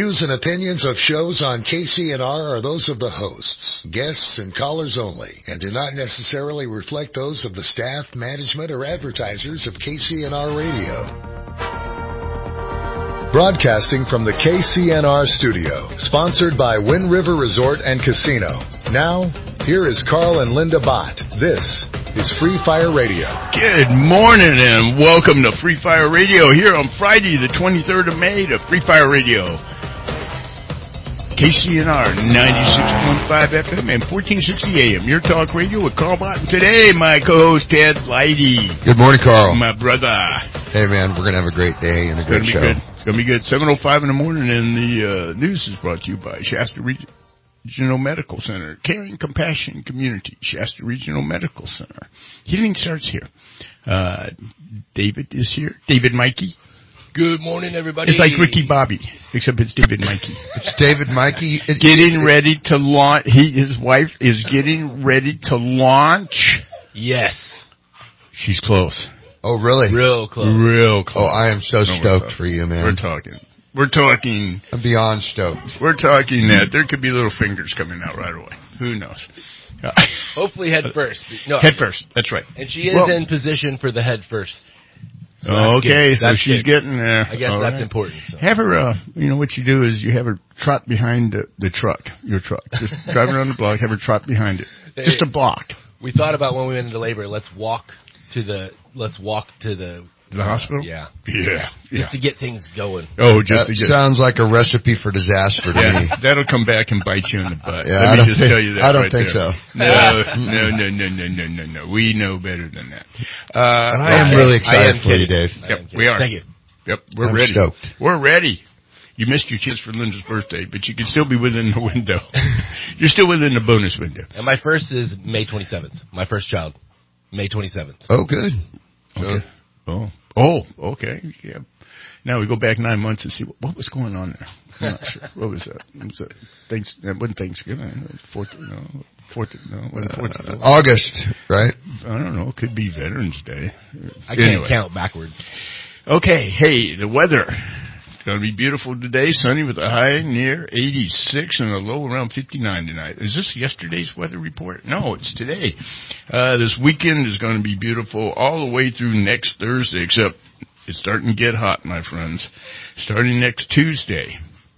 Views and opinions of shows on KCNR are those of the hosts, guests, and callers only, and do not necessarily reflect those of the staff, management, or advertisers of KCNR Radio. Broadcasting from the KCNR studio, sponsored by Wind River Resort and Casino. Now, here is Carl and Linda Bott. This is Free Fire Radio. Good morning and welcome to Free Fire Radio here on Friday the 23rd of May to Free Fire Radio. KCNR 96.5 FM and 1460 AM. Your talk radio with Carl Bott. And today, my co-host Ted Leidy. Good morning, Carl. My brother. Hey, man, we're going to have a great day and a good show. It's going to be good. 7:05 in the morning, and the news is brought to you by Shasta Regional Medical Center. Caring, compassion, community. Shasta Regional Medical Center. Healing starts here. David is here. David Mikey. Good morning, everybody. It's like Ricky Bobby, except it's David Mikey. It's David Mikey. Getting ready to launch. His wife is getting ready to launch. Yes. She's close. Oh, really? Real close. Real close. Oh, I am so stoked for you, man. We're talking. I'm beyond stoked. We're talking that there could be little fingers coming out right away. Who knows? Hopefully head first. No. Head first. That's right. And she is in position for the head first. So okay, so she's getting there. I guess that's important. So. Have her, what you do is you have her trot behind the truck, your truck. Just drive around the block, have her trot behind it. Just a block. We thought about when we went into labor, let's walk to the hospital? Yeah. Just to get things going. Sounds like a recipe for disaster to me. That'll come back and bite you in the butt. Yeah, Let me just tell you that. I don't think so. No. We know better than that. And I am really excited for you, Dave. Yep, we are. Thank you. Yep, we're I'm ready. Stoked. We're ready. You missed your chance for Linda's birthday, but you can still be within the window. You're still within the bonus window. And my first is May 27th. My first child, May 27th. Oh, good. Okay. Okay. Yeah. Now we go back 9 months and see what was going on there. I'm not sure. What was that? It wasn't Thanksgiving. August, right? I don't know. It could be Veterans Day. I can't count backwards. Okay. Hey, the weather. It's going to be beautiful today. Sunny with a high near 86 and a low around 59 tonight. Is this yesterday's weather report? No, it's today. This weekend is going to be beautiful all the way through next Thursday, except it's starting to get hot, my friends. Starting next Tuesday,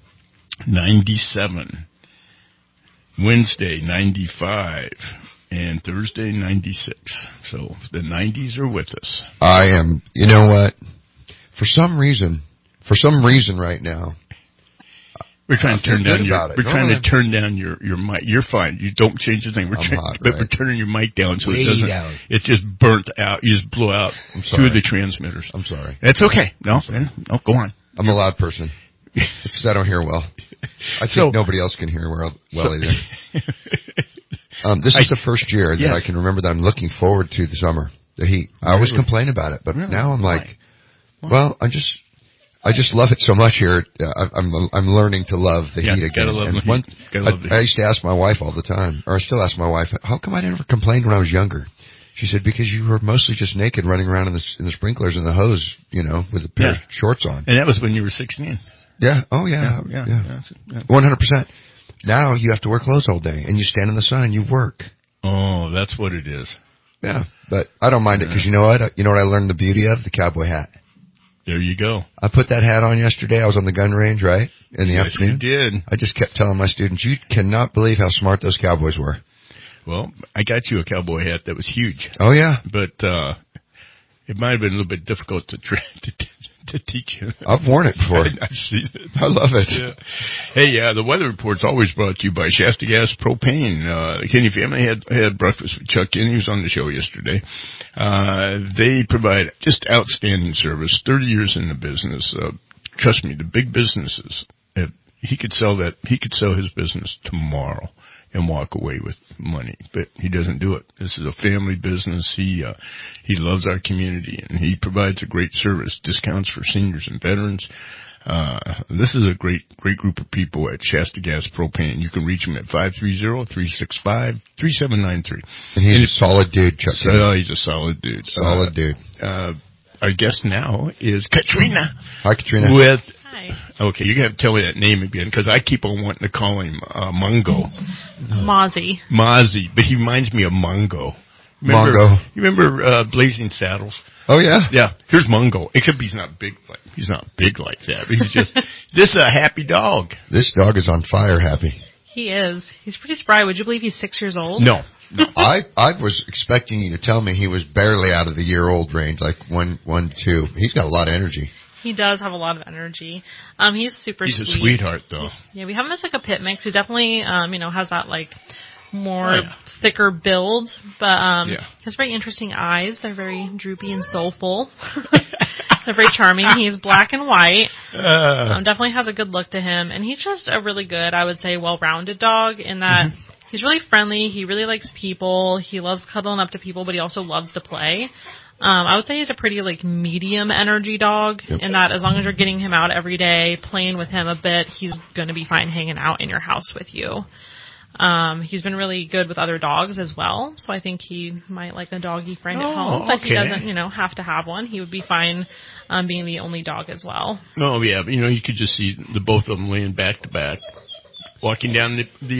97. Wednesday, 95. And Thursday, 96. So the 90s are with us. I am, you know what? For some reason right now, we're trying to turn down your mic. You're fine. You don't change the thing. We're turning your mic down so it doesn't. Down. It's just burnt out. You just blow out two of the transmitters. I'm sorry. That's okay. No, go on. I'm a loud person. It's because I don't hear well. I think nobody else can hear well either. This is the first year that I can remember that I'm looking forward to the summer, the heat. I always complain about it, but now I'm like, well, I just love it so much here. I'm learning to love the heat again. I used to ask my wife all the time, or I still ask my wife, how come I never complained when I was younger? She said, because you were mostly just naked running around in the sprinklers and the hose, with a pair of shorts on. And that was when you were 16. Yeah. Oh, yeah. 100%. Now you have to wear clothes all day, and you stand in the sun and you work. Oh, that's what it is. Yeah, but I don't mind it because you know what? You know what I learned the beauty of? The cowboy hat. There you go. I put that hat on yesterday. I was on the gun range, right? In the afternoon. You did. I just kept telling my students, you cannot believe how smart those cowboys were. Well, I got you a cowboy hat that was huge. Oh, yeah. But it might have been a little bit difficult to teach you. I've worn it before. I've seen it. I love it. Yeah. Hey, the weather report's always brought to you by Shasta Gas Propane. The Kenny family had breakfast with Chuck Kenny. He was on the show yesterday. They provide just outstanding service. 30 years in the business. Trust me, the big businesses, he could sell his business tomorrow and walk away with money, but he doesn't do it. This is a family business. He loves our community, and he provides a great service, discounts for seniors and veterans. This is a great group of people at Shasta Gas Propane. You can reach him at 530-365-3793. And he's a solid dude, Chuck. He's a solid dude. Solid dude. Our guest now is Katrina. Hi, Katrina. With Right. Okay, you're going to have to tell me that name again, because I keep on wanting to call him Mungo. Mozzie. Mozzie, but he reminds me of Mungo. Mongo. You remember Blazing Saddles? Oh, yeah? Yeah, here's Mungo, except he's not big like that. He's just, this is a happy dog. This dog is on fire happy. He is. He's pretty spry. Would you believe he's 6 years old? No. I was expecting you to tell me he was barely out of the year-old range, like 1, 2. He's got a lot of energy. He does have a lot of energy. He's super He's sweet. a sweetheart, though. Yeah, we have him as like a pit mix. He definitely, has that like more thicker build, but he has very interesting eyes. They're very droopy and soulful. They're very charming. He's black and white. Definitely has a good look to him, and he's just a really good, I would say, well-rounded dog in that he's really friendly. He really likes people. He loves cuddling up to people, but he also loves to play. I would say he's a pretty like medium energy dog in that as long as you're getting him out every day, playing with him a bit, he's going to be fine hanging out in your house with you. He's been really good with other dogs as well, so I think he might like a doggy friend at home, but he doesn't, have to have one. He would be fine being the only dog as well. Oh, yeah, but, you could just see the both of them laying back to back, walking down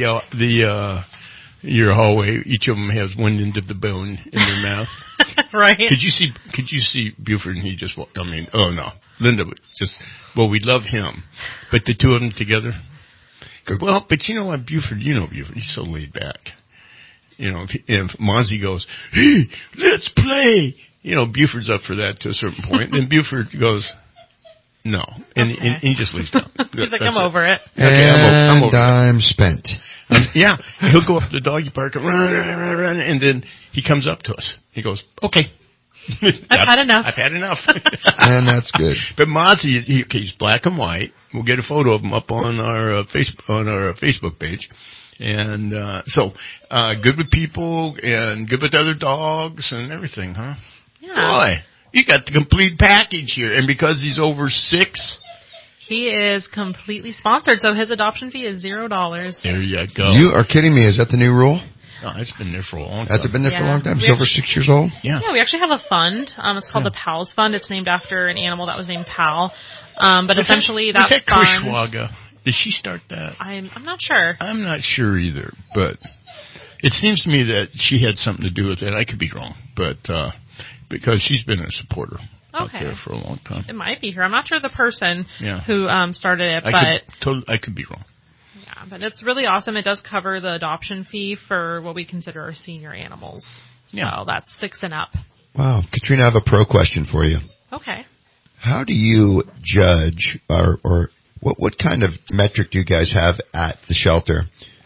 your hallway. Each of them has one end of the bone in their mouth. Right. Could you see Buford, and he just walked, oh no, Linda we love him, but the two of them together. Well, but you know what, Buford, he's so laid back. If Mozzie goes, hey, let's play, Buford's up for that to a certain point. Then Buford goes, no. And he just leaves down. He's like, I'm over it. Okay, I'm spent. Yeah. He'll go up to the doggy park and run, and then he comes up to us. He goes, okay. I've had enough. I've had enough. And that's good. But Mozzie, he's black and white. We'll get a photo of him up on our Facebook page. And good with people and good with other dogs and everything, huh? Yeah. Boy, you got the complete package here. And because he's over 6, he is completely sponsored, so his adoption fee is $0. There you go. You are kidding me. Is that the new rule? Oh, it's been there for a long time. Has it been there for a long time? He's over 6 years old? Yeah, we actually have a fund. It's called the PALS Fund. It's named after an animal that was named Pal. But essentially that fund... Kushwaga? Did she start that? I'm not sure. I'm not sure either, but it seems to me that she had something to do with it. I could be wrong, but because she's been a supporter out there for a long time. It might be her. I'm not sure the person who started it, I could be wrong. Yeah, but it's really awesome. It does cover the adoption fee for what we consider our senior animals. So that's 6 and up. Wow. Katrina, I have a pro question for you. Okay. How do you judge or what kind of metric do you guys have at the shelter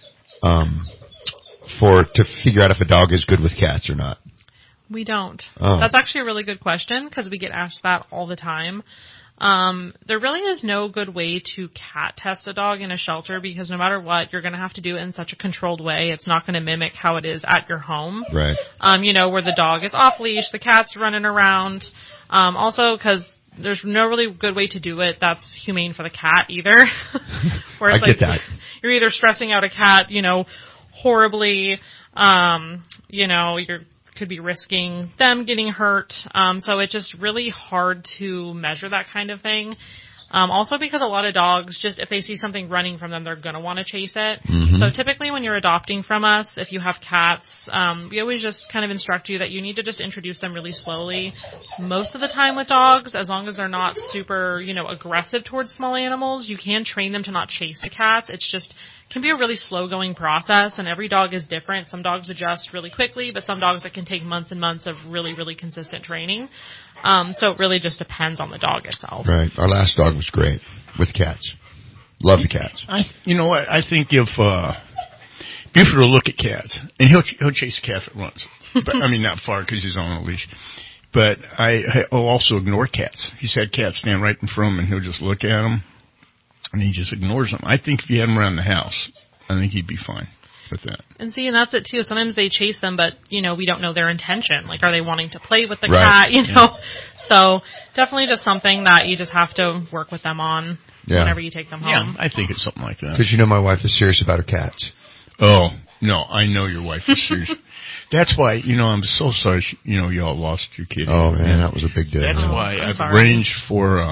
to figure out if a dog is good with cats or not? We don't. Oh. That's actually a really good question because we get asked that all the time. There really is no good way to cat test a dog in a shelter because no matter what, you're going to have to do it in such a controlled way. It's not going to mimic how it is at your home. Right. Where the dog is off leash, the cat's running around. Also, because there's no really good way to do it that's humane for the cat either. Where it's get that. You're either stressing out a cat, horribly, you're could be risking them getting hurt. So it's just really hard to measure that kind of thing. Also because a lot of dogs, just if they see something running from them, they're going to want to chase it. Mm-hmm. So typically when you're adopting from us, if you have cats, we always just kind of instruct you that you need to just introduce them really slowly. Most of the time with dogs, as long as they're not super, aggressive towards small animals, you can train them to not chase the cats. It's just can be a really slow-going process, and every dog is different. Some dogs adjust really quickly, but some dogs it can take months and months of really, really consistent training. So it really just depends on the dog itself. Right. Our last dog was great with cats. Love the cats. You know what? I think if Buford will look at cats, and he'll chase a cat if it runs. But, not far because he's on a leash. But I'll also ignore cats. He's had cats stand right in front of him, and he'll just look at them. And he just ignores them. I think if you had him around the house, I think he'd be fine with that. And that's it too. Sometimes they chase them, but, we don't know their intention. Like, are they wanting to play with the cat, Yeah. So definitely just something that you just have to work with them on whenever you take them home. Yeah, I think it's something like that. Because my wife is serious about her cats. Oh, no, I know your wife is serious. That's why, I'm so sorry, y'all lost your kitty. Oh, man, that was a big deal. That's why I've arranged for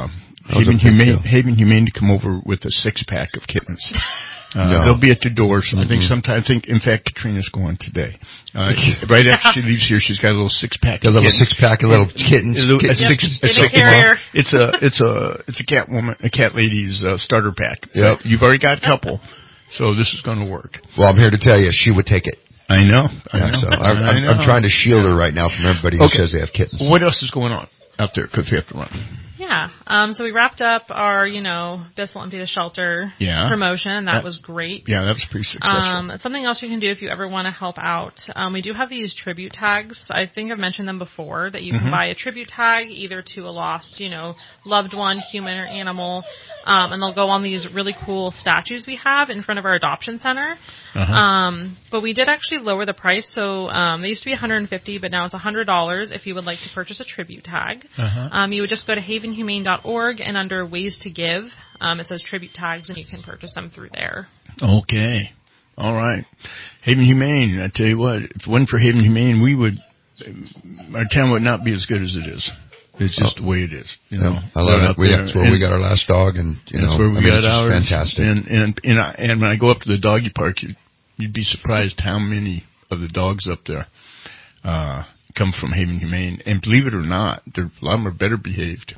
Haven Humane to come over with a 6-pack of kittens. No. They'll be at the door. So I think, in fact, Katrina's going today. Right after she leaves here, she's got a little 6-pack. A little 6-pack of little kittens. It's a cat lady's starter pack. Yep. You've already got a couple, so this is going to work. Well, I'm here to tell you, she would take it. I know. So I'm trying to shield her right now from everybody who says they have kittens. What else is going on out there? Because we have to run. Yeah. So we wrapped up our, This Will Empty the Shelter promotion. That was great. Yeah, that was pretty successful. Something else you can do if you ever want to help out. We do have these tribute tags. I think I've mentioned them before, that you can buy a tribute tag either to a lost, loved one, human or animal. And they'll go on these really cool statues we have in front of our adoption center. But we did actually lower the price. So they used to be $150, but now it's $100 if you would like to purchase a tribute tag. You would just go to havenhumane.org, and under Ways to Give, it says tribute tags, and you can purchase them through there. Okay. All right. Haven Humane, I tell you what, if it wasn't for Haven Humane, our town would not be as good as it is. It's just the way it is. I love it. That's where we got our last dog, and that's where we got ours. Fantastic. And when I go up to the doggy park, you'd be surprised how many of the dogs up there come from Haven Humane. And believe it or not, a lot of them are better behaved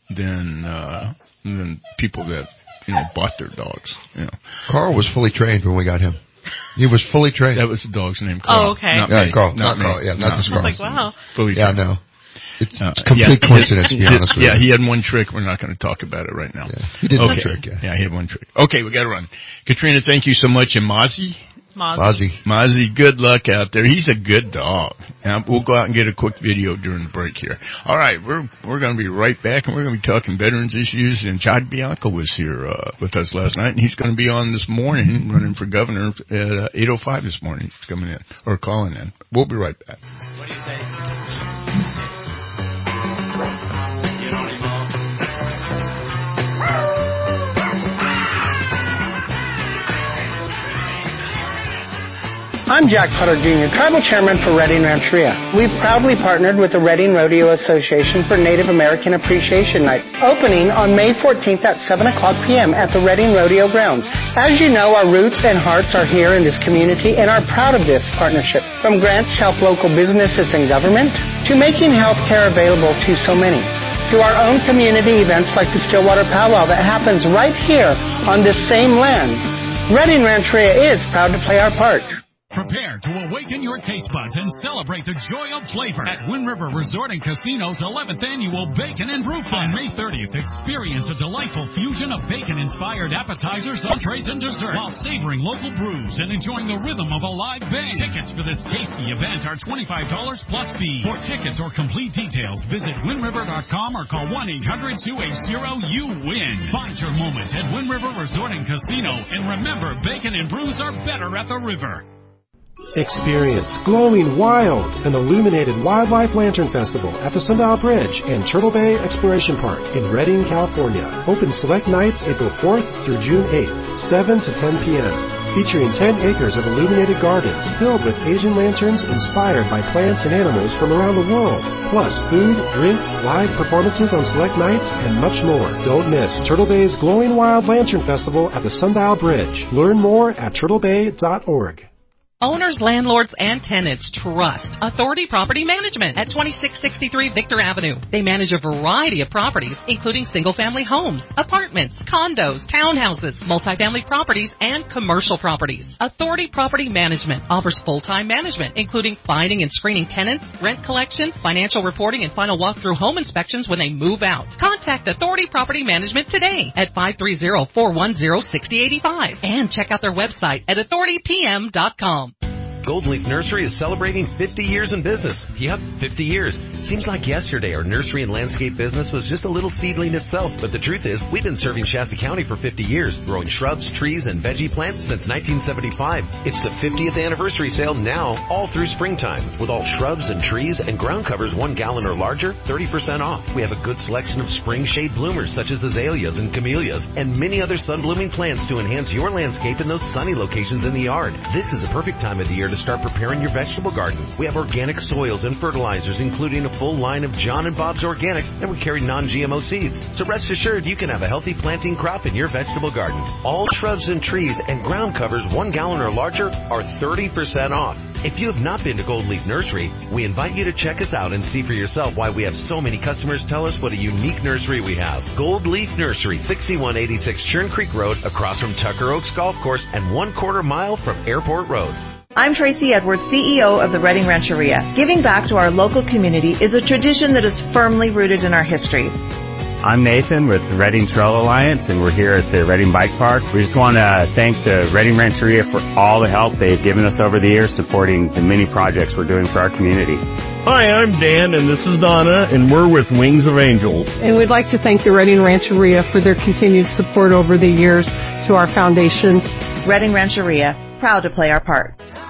than people that bought their dogs. Carl was fully trained when we got him. He was fully trained. That was the dog's name, Carl. Oh, okay. Not Carl. Yeah, not this Carl. I was like, wow. Fully trained. No. It's complete coincidence, to be honest with you. Yeah, he had one trick. We're not going to talk about it right now. Yeah, he did one trick, Yeah, he had one trick. Okay, we got to run. Katrina, thank you so much. And Mozzie, good luck out there. He's a good dog. And we'll go out and get a quick video during the break here. All right, we're going to be right back, and we're going to be talking veterans issues. And Chad Bianco was here with us last night, and he's going to be on this morning, running for governor at 8:05 this morning. He's coming in, or calling in. We'll be right back. What do you say? I'm Jack Potter Jr., Tribal Chairman for Redding Rancheria. We've proudly partnered with the Redding Rodeo Association for Native American Appreciation Night, opening on May 14th at 7 o'clock p.m. at the Redding Rodeo Grounds. As you know, our roots and hearts are here in this community and are proud of this partnership. From grants to help local businesses and government, to making health care available to so many, to our own community events like the Stillwater Powwow that happens right here on this same land. Redding Rancheria is proud to play our part. Prepare to awaken your taste buds and celebrate the joy of flavor at Wind River Resort and Casino's 11th Annual Bacon and Brew Fest. On May 30th, experience a delightful fusion of bacon-inspired appetizers, entrees, and desserts while savoring local brews and enjoying the rhythm of a live band. Tickets for this tasty event are $25 plus fee. For tickets or complete details, visit windriver.com or call 1-800-280-YOU-WIN. Find your moment at Wind River Resort and Casino, and remember, bacon and brews are better at the river. Experience Glowing Wild, an illuminated wildlife lantern festival at the Sundial Bridge and Turtle Bay Exploration Park in Redding, California. Open select nights April 4th through June 8th, 7 to 10 p.m. Featuring 10 acres of illuminated gardens filled with Asian lanterns inspired by plants and animals from around the world. Plus food, drinks, live performances on select nights, and much more. Don't miss Turtle Bay's Glowing Wild Lantern Festival at the Sundial Bridge. Learn more at turtlebay.org. Owners, landlords, and tenants trust Authority Property Management at 2663 Victor Avenue. They manage a variety of properties, including single-family homes, apartments, condos, townhouses, multifamily properties, and commercial properties. Authority Property Management offers full-time management, including finding and screening tenants, rent collection, financial reporting, and final walkthrough home inspections when they move out. Contact Authority Property Management today at 530-410-6085 and check out their website at authoritypm.com. Gold Leaf Nursery is celebrating 50 years in business. Yep, 50 years. Seems like yesterday our nursery and landscape business was just a little seedling itself, but the truth is we've been serving Shasta County for 50 years, growing shrubs, trees, and veggie plants since 1975. It's the 50th anniversary sale now, all through springtime, with all shrubs and trees and ground covers 1 gallon or larger, 30% off. We have a good selection of spring shade bloomers such as azaleas and camellias, and many other sun-blooming plants to enhance your landscape in those sunny locations in the yard. This is the perfect time of the year to to start preparing your vegetable garden. We have organic soils and fertilizers, including a full line of John and Bob's Organics, and we carry non-GMO seeds. So rest assured you can have a healthy planting crop in your vegetable garden. All shrubs and trees and ground covers 1 gallon or larger are 30% off. If you have not been to Gold Leaf Nursery, we invite you to check us out and see for yourself why we have so many customers tell us what a unique nursery we have. Gold Leaf Nursery, 6186 Churn Creek Road, across from Tucker Oaks Golf Course and 1/4 mile from Airport Road. I'm Tracy Edwards, CEO of the Redding Rancheria. Giving back to our local community is a tradition that is firmly rooted in our history. I'm Nathan with the Redding Trail Alliance, and we're here at the Redding Bike Park. We just want to thank the Redding Rancheria for all the help they've given us over the years supporting the many projects we're doing for our community. Hi, I'm Dan, and this is Donna, and we're with Wings of Angels. And we'd like to thank the Redding Rancheria for their continued support over the years to our foundation. Redding Rancheria, proud to play our part.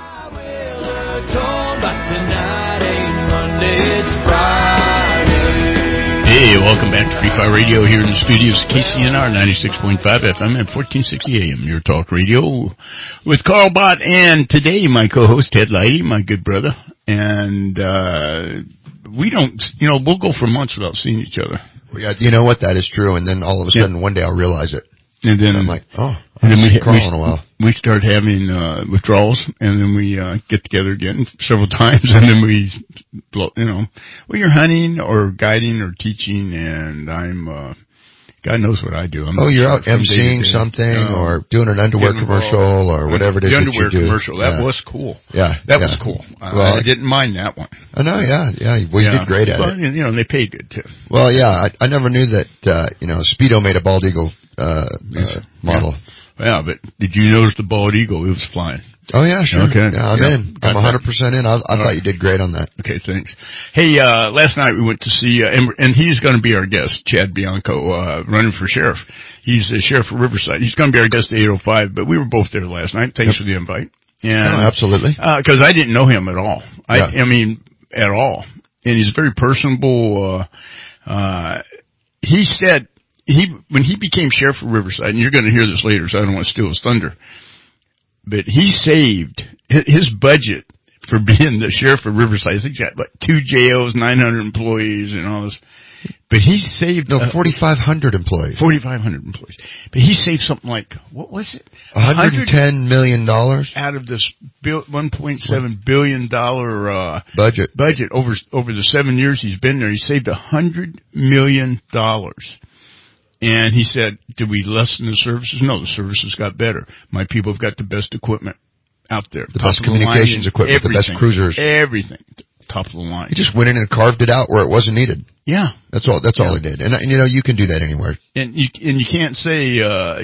Hey, welcome back to Free Fire Radio here in the studios, KCNR 96.5 FM and 1460 AM, your talk radio with Carl Bott, and today my co-host Ted Leidy, my good brother, and we don't, we'll go for months without seeing each other. Yeah, you know what, that is true, and then all of a sudden one day I'll realize it. And then I'm like, I haven't seen Carl in a while. We start having withdrawals, and then we get together again several times, and then we, you're hunting or guiding or teaching, and I'm, God knows what I do. You're out emceeing something or doing an underwear commercial or whatever it is that you do. The underwear commercial, that was cool. Yeah. That was cool. I didn't mind that one. I know, yeah. Well, you did great at it. And they paid good, too. Well, yeah, I never knew that, Speedo made a bald eagle model. Yeah, but did you notice the bald eagle? It was flying. Oh, yeah, sure. Okay. Yeah, I'm in. I'm 100% in. I thought you did great on that. Okay, thanks. Hey, last night we went to see, and he's going to be our guest, Chad Bianco, running for sheriff. He's the sheriff of Riverside. He's going to be our guest at 8:05, but we were both there last night. Thanks for the invite. And, absolutely. Because I didn't know him at all. I mean, at all. And he's very personable. He said, when he became sheriff of Riverside, and you're going to hear this later, so I don't want to steal his thunder, but he saved his budget for being the sheriff of Riverside. I think he's got 2 jails, 900 employees, and all this. But he saved 4,500 employees. 4,500 employees. But he saved something like, what was it? $110 million out of this $1.7 billion budget over the 7 years he's been there. He saved $100 million. And he said, did we lessen the services? No, the services got better. My people have got the best equipment out there. The best communications equipment, the best cruisers. Everything. Top of the line. He just went in and carved it out where it wasn't needed. Yeah. That's all he did. And you can do that anywhere. And you can't say,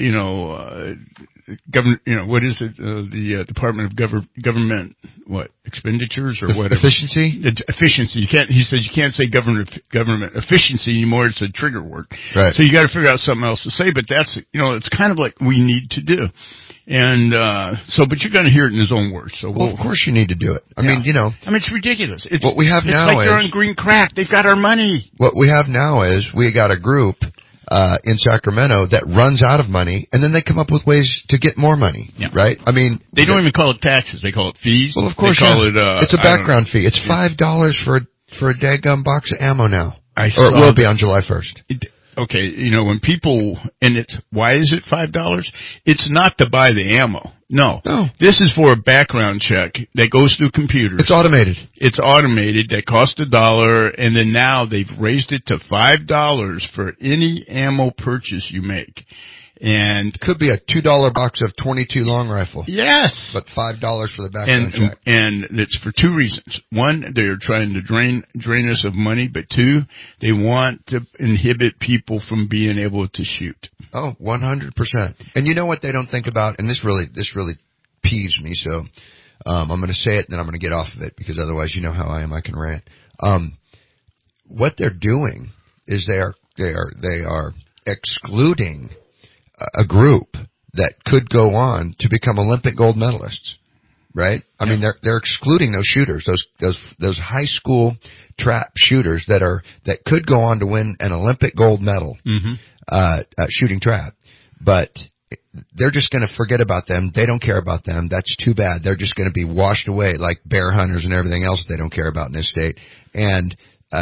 what is it? The Department of Government, expenditures or whatever. Efficiency? Efficiency. He says you can't say government efficiency anymore. It's a trigger word. Right. So you got to figure out something else to say, but that's, it's kind of like we need to do. And, but you're going to hear it in his own words. So of course you need to do it. I mean, it's ridiculous. What we have now like they're on green crack. They've got our money. What we have now is we got a group in Sacramento that runs out of money, and then they come up with ways to get more money, right? I mean, they don't even call it taxes; they call it fees. Well, of course, they call it. It's a background fee. It's $5 for a daggum box of ammo now, or it will be on July 1st. Okay, when people, and why is it $5? It's not to buy the ammo. No. This is for a background check that goes through computers. It's automated. That costs $1, and then now they've raised it to $5 for any ammo purchase you make. And could be a $2 box of 22 long rifle. Yes. But $5 for the background check. And it's for 2 reasons. One, they're trying to drain us of money, but 2, they want to inhibit people from being able to shoot. Oh, 100%. And you know what they don't think about, and this really peeves me, so I'm going to say it and then I'm going to get off of it because otherwise you know how I am, I can rant. What they're doing is they are excluding a group that could go on to become Olympic gold medalists, right? I mean, they're excluding those shooters, those high school trap shooters that could go on to win an Olympic gold medal, shooting trap. But they're just going to forget about them. They don't care about them. That's too bad. They're just going to be washed away like bear hunters and everything else they don't care about in this state. And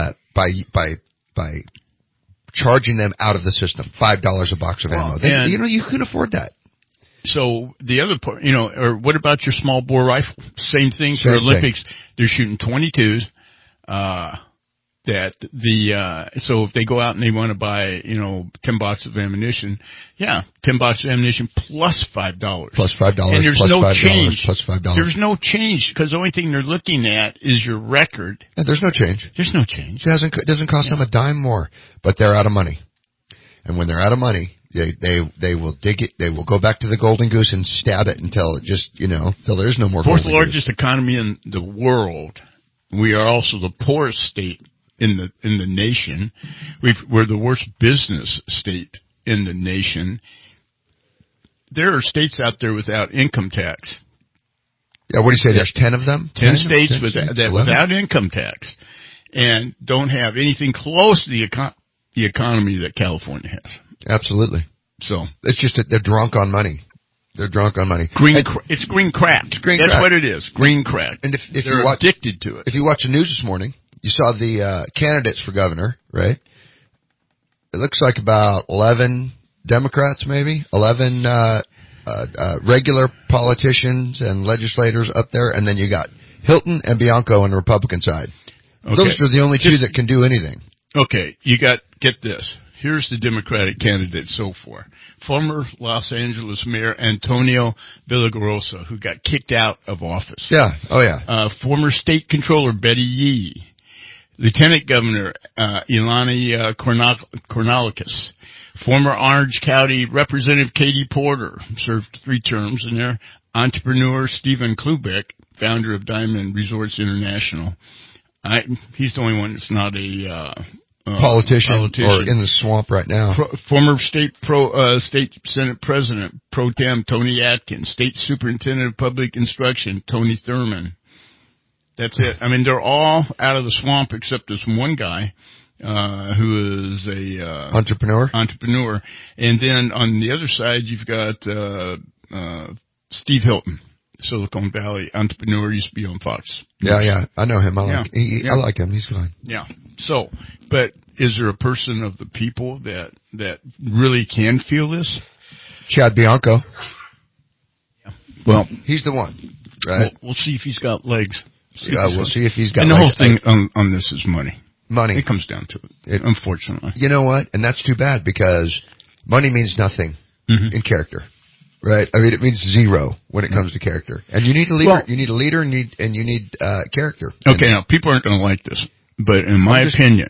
by charging them out of the system, $5 a box of ammo. You can afford that. So the other part, or what about your small bore rifle? Same thing for Olympics. They're shooting 22s. So if they go out and they want to buy, 10 boxes of ammunition, 10 boxes of ammunition plus $5. Plus $5. And there's plus no $5, change. Plus $5. There's no change because the only thing they're looking at is your record. Yeah, there's no change. There's no change. It doesn't cost them a dime more, but they're out of money. And when they're out of money, they will dig it. They will go back to the golden goose and stab it until it just, till there's no more. Fourth largest economy in the world. We are also the poorest state in the nation. We're the worst business state in the nation. There are states out there without income tax. Yeah, what do you say? There's 10 of them? 10 states without income tax and don't have anything close to the economy that California has. Absolutely. So it's just that they're drunk on money. They're drunk on money. It's green crack. That's what it is. Green crack. And if they're addicted to it. If you watch the news this morning, you saw the candidates for governor, right? It looks like about 11 Democrats, maybe 11 regular politicians and legislators up there, and then you got Hilton and Bianco on the Republican side. Okay. Those are the only two that can do anything. Okay, get this. Here's the Democratic candidate so far. Former Los Angeles Mayor Antonio Villagrosa, who got kicked out of office. Yeah. Oh, yeah. Former State Controller Betty Yee. Lieutenant Governor Ilani Kornalikis. Former Orange County Representative Katie Porter, served 3 terms in there. Entrepreneur Stephen Klubeck, founder of Diamond Resorts International. He's the only one that's not a politician or in the swamp right now. Former State Senate President Pro Tem Tony Atkins, State Superintendent of Public Instruction Tony Thurman. That's it. I mean, they're all out of the swamp except this one guy who is a entrepreneur. And then on the other side, you've got Steve Hilton, Silicon Valley entrepreneur, used to be on Fox. Yeah, I know him. I like him. He's fine. Yeah. So, but is there a person of the people that really can feel this? Chad Bianco. Yeah. Well, he's the one, right? We'll see if he's got legs. We'll see if he's got legs. And the whole thing on this is money. Money. It comes down to it, unfortunately. You know what? And that's too bad because money means nothing in character. Right, I mean it means zero when it comes to character, and you need a leader. You need a leader, and you need character. Okay, now people aren't going to like this, but in my opinion,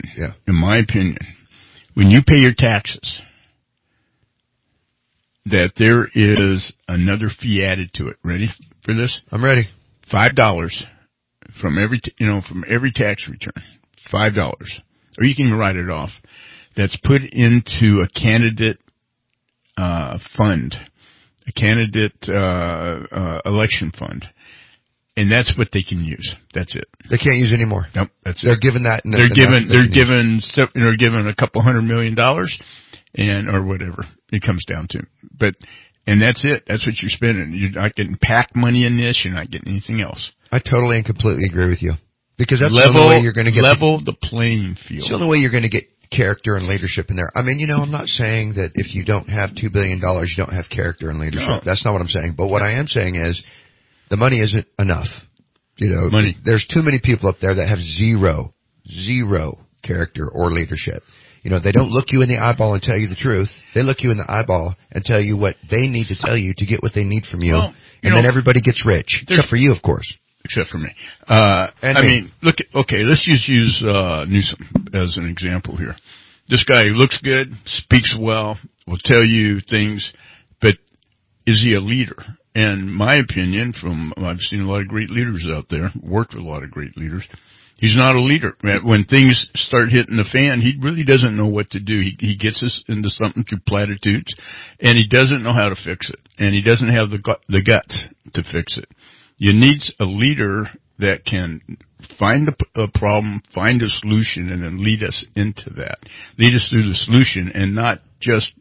when you pay your taxes, that there is another fee added to it. Ready for this? I'm ready. $5 from every tax return. $5, or you can write it off. That's put into a candidate fund. A candidate election fund, and that's what they can use. That's it. They can't use any more. Nope, that's they're it. Given that. They're given a couple $100 million, or whatever it comes down to. And that's it. That's what you're spending. You're not getting PAC money in this. You're not getting anything else. I totally and completely agree with you because that's the only way you're going to get the playing field. It's the only way you're going to get character and leadership in there. I mean, I'm not saying that if you don't have $2 billion, you don't have character and leadership. No. That's not what I'm saying. But what I am saying is the money isn't enough. Money. There's too many people up there that have zero character or leadership. They don't look you in the eyeball and tell you the truth. They look you in the eyeball and tell you what they need to tell you to get what they need from you. Well, and then everybody gets rich. Except for you, of course. Except for me. Mean, let's just use Newsom as an example here. This guy looks good, speaks well, will tell you things, but is he a leader? And my opinion, I've seen a lot of great leaders out there, worked with a lot of great leaders, he's not a leader. When things start hitting the fan, he really doesn't know what to do. He gets us into something through platitudes, and he doesn't know how to fix it, and he doesn't have the guts to fix it. You need a leader that can find a problem, find a solution, and then lead us into that. Lead us through the solution and not just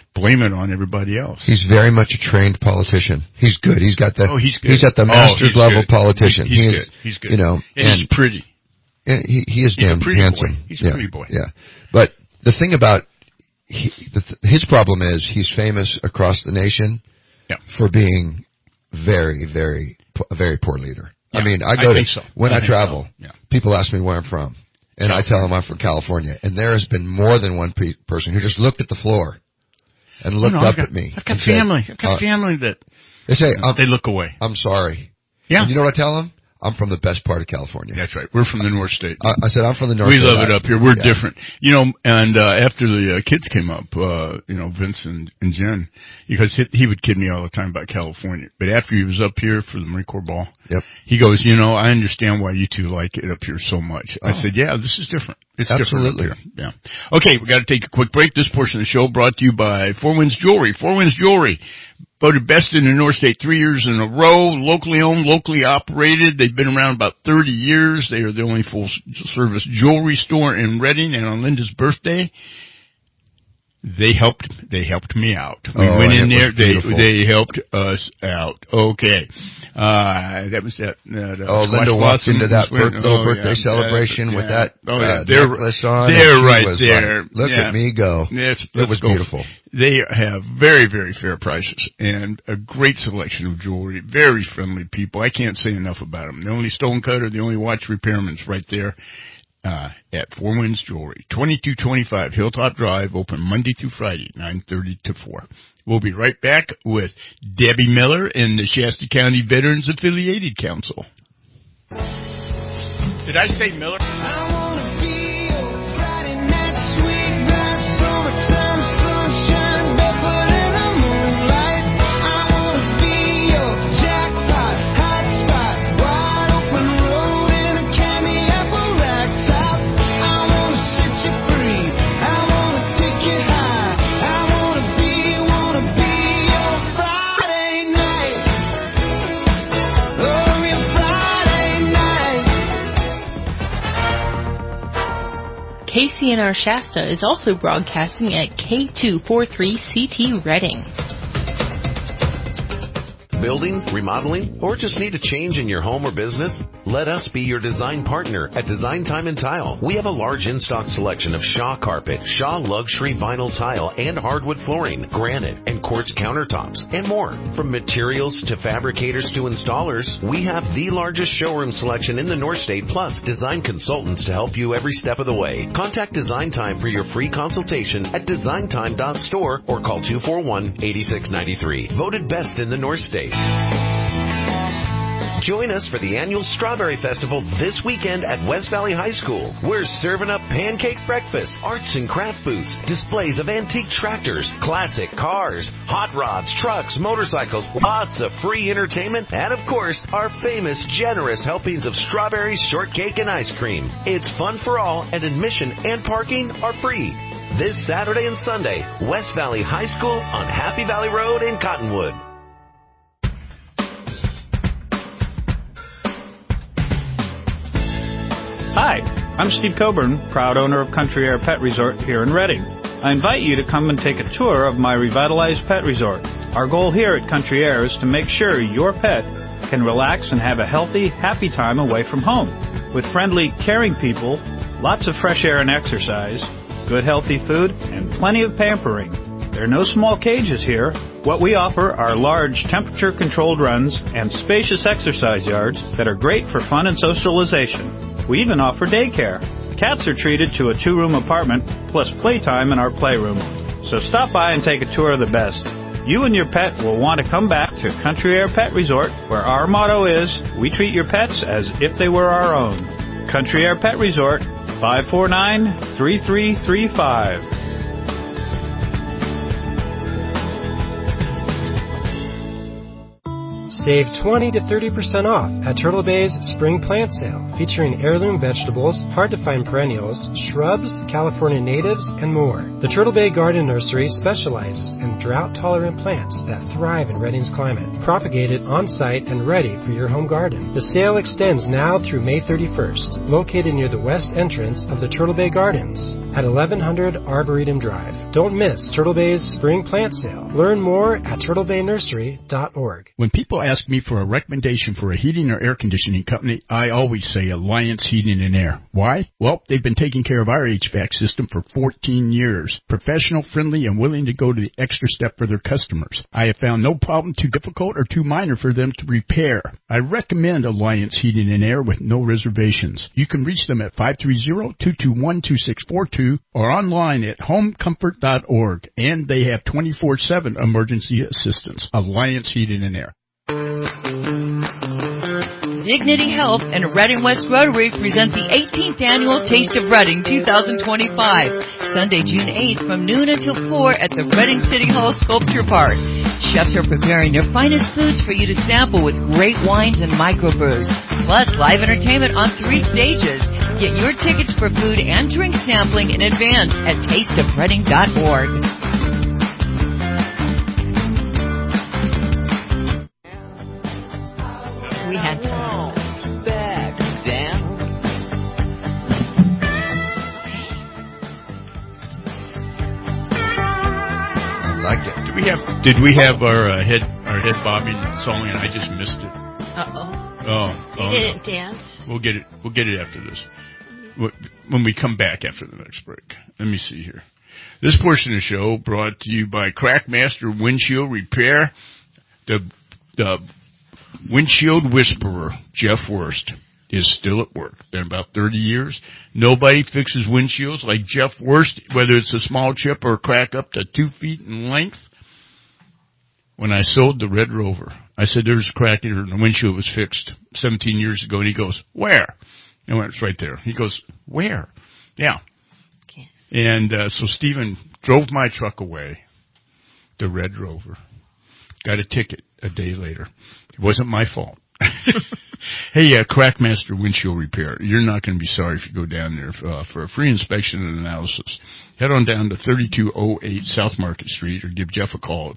blame it on everybody else. He's very much a trained politician. He's good. He's got the. He's good. He's at the master's level politician. He's good. He's good. You know, and he's pretty. He is damn handsome. Boy. He's a pretty boy. Yeah, but the thing about his problem is he's famous across the nation for being a very poor leader. Yeah, I mean, when I travel, people ask me where I'm from, and I tell them I'm from California. And there has been more than one person who just looked at the floor and looked up at me. I've got family. I've got family that they say they look away. I'm sorry. Yeah. And you know what I tell them? I'm from the best part of California. That's right. We're from the North State. I said I'm from the North State. We love it up here. We're different. You know, and after the kids came up, you know, Vince and Jen, because he would kid me all the time about California. But after he was up here for the Marine Corps ball, he goes, you know, I understand why you two like it up here so much. I said, yeah, this is different. It's absolutely different up here. Yeah. Okay, we got to take a quick break. This portion of the show brought to you by Four Winds Jewelry. Four Winds Jewelry. Voted best in the North State 3 years in a row, locally owned, locally operated. They've been around about 30 years. They are the only full-service jewelry store in Redding, and on Linda's birthday, they helped me out. We went in there. They helped us out. Okay. That was that. Linda walked into that little birthday celebration with that necklace on. They're right there. Like, look at me go. Yes, it was beautiful. They have very, very fair prices and a great selection of jewelry. Very friendly people. I can't say enough about them. The only stone cutter, the only watch repairman's right there. At Four Winds Jewelry, 2225 Hilltop Drive, open Monday through Friday, 9:30 to 4. We'll be right back with Debbie Miller and the Shasta County Veterans Affiliated Council. Did I say Miller? KCNR Shasta is also broadcasting at K243CT Redding. Building, remodeling, or just need a change in your home or business? Let us be your design partner at Design Time and Tile. We have a large in-stock selection of Shaw carpet, Shaw luxury vinyl tile, and hardwood flooring, granite and quartz countertops, and more. From materials to fabricators to installers, we have the largest showroom selection in the North State, plus design consultants to help you every step of the way. Contact Design Time for your free consultation at designtime.store or call 241-8693. Voted best in the North State. Join us for the annual Strawberry Festival this weekend at West Valley High School. We're serving up pancake breakfast, arts and craft booths, displays of antique tractors, classic cars, hot rods, trucks, motorcycles, lots of free entertainment, and of course, our famous generous helpings of strawberries, shortcake, and ice cream. It's fun for all, and admission and parking are free. This Saturday and Sunday, West Valley High School on Happy Valley Road in Cottonwood. Hi, I'm Steve Coburn, proud owner of Country Air Pet Resort here in Redding. I invite you to come and take a tour of my revitalized pet resort. Our goal here at Country Air is to make sure your pet can relax and have a healthy, happy time away from home. With friendly, caring people, lots of fresh air and exercise, good healthy food, and plenty of pampering. There are no small cages here. What we offer are large temperature-controlled runs and spacious exercise yards that are great for fun and socialization. We even offer daycare. Cats are treated to a 2-room apartment plus playtime in our playroom. So stop by and take a tour of the best. You and your pet will want to come back to Country Air Pet Resort, where our motto is, we treat your pets as if they were our own. Country Air Pet Resort, 549-3335. Save 20 to 30% off at Turtle Bay's Spring Plant Sale, featuring heirloom vegetables, hard-to-find perennials, shrubs, California natives, and more. The Turtle Bay Garden Nursery specializes in drought-tolerant plants that thrive in Redding's climate, propagated on-site and ready for your home garden. The sale extends now through May 31st, located near the west entrance of the Turtle Bay Gardens. at 1100 Arboretum Drive. Don't miss Turtle Bay's spring plant sale. Learn more at turtlebaynursery.org. When people ask me for a recommendation for a heating or air conditioning company, I always say Alliance Heating and Air. Why? Well, they've been taking care of our HVAC system for 14 years. Professional, friendly, and willing to go to the extra step for their customers. I have found no problem too difficult or too minor for them to repair. I recommend Alliance Heating and Air with no reservations. You can reach them at 530-221-2642 or online at homecomfort.org. And they have 24/7 emergency assistance. Alliance Heating and Air. Dignity Health and Reading West Rotary present the 18th Annual Taste of Reading 2025, Sunday, June 8th from noon until 4 at the Reading City Hall Sculpture Park. Chefs are preparing their finest foods for you to sample with great wines and microbrews, plus live entertainment on 3 stages. Get your tickets for food and drink sampling in advance at tasteofreading.org. We had some back down. I like it. Did we have our head bobbing song and I just missed it? Oh, you didn't dance. We'll get it after this. When we come back after the next break. Let me see here. This portion of the show brought to you by Crackmaster Windshield Repair. The windshield whisperer, Jeff Worst, is still at work. Been about 30 years. Nobody fixes windshields like Jeff Worst, whether it's a small chip or a crack up to 2 feet in length. When I sold the Red Rover, I said there's a crack in it and the windshield was fixed 17 years ago. And he goes, where? I went, it's right there. He goes, where? Yeah. Okay. And so Stephen drove my truck away, the Red Rover. Got a ticket a day later. It wasn't my fault. Hey, Crackmaster Windshield Repair. You're not going to be sorry if you go down there for a free inspection and analysis. Head on down to 3208 South Market Street or give Jeff a call at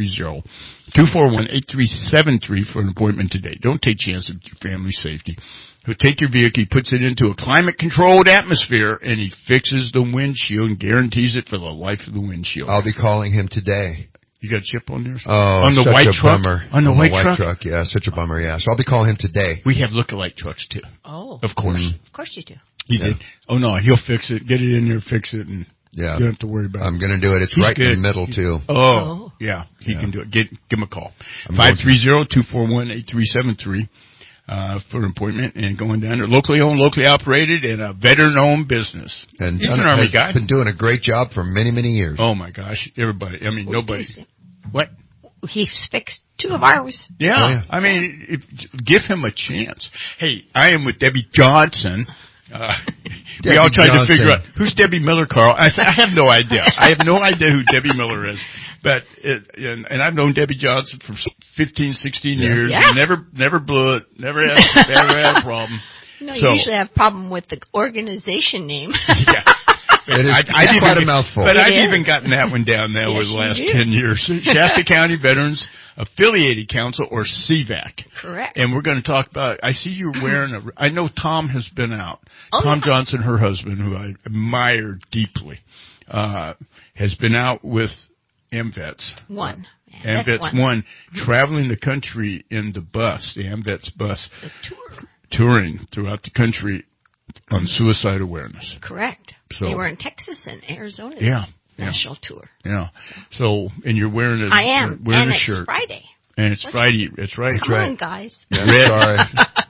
530-241-8373 for an appointment today. Don't take chances with your family's safety. He'll take your vehicle, he puts it into a climate-controlled atmosphere, and he fixes the windshield and guarantees it for the life of the windshield. I'll be calling him today. You got a chip on there? Oh, on the such white a truck? bummer. On the white truck? Yeah, such a bummer, yeah. So I'll be calling him today. We have look-alike trucks, too. Oh. Of course. Of course you do. He did. Oh, no, he'll fix it. Get it in there, fix it, and you don't have to worry about it. I'm going to do it. It's right in the middle, too. Oh, yeah. He can do it. Give him a call. 530-241-8373 for an appointment, and going down there. Locally owned, locally operated, and a veteran-owned business. And he's an Army guy. Been doing a great job for many, many years. Oh, my gosh. Everybody. I mean, nobody. What? He's fixed 2 of ours. Yeah. Oh, yeah. I mean, give him a chance. Hey, I am with Debbie Johnson. We all tried to figure out who's Debbie Miller, Carl. I said, I have no idea. I have no idea who Debbie Miller is. But and I've known Debbie Johnson for 15, 16 years. Yeah. Never blew it. Never had a problem. No, you usually have a problem with the organization name. Yeah. It's quite a mouthful. But I've even gotten that one down now over the last 10 years. Shasta County Veterans Affiliated Council, or CVAC. Correct. And we're going to talk about, I see you're wearing I know Tom has been out. Tom Johnson, her husband, who I admire deeply, has been out with AMVETS. AMVETS One, traveling the country in the bus, the AMVETS bus. The tour. Touring throughout the country on suicide awareness. Correct. So, they were in Texas and Arizona. National tour. Yeah. So, and you're wearing a wearing a it's shirt. Friday. And it's Friday. It's right. Come on, guys. Yeah, sorry.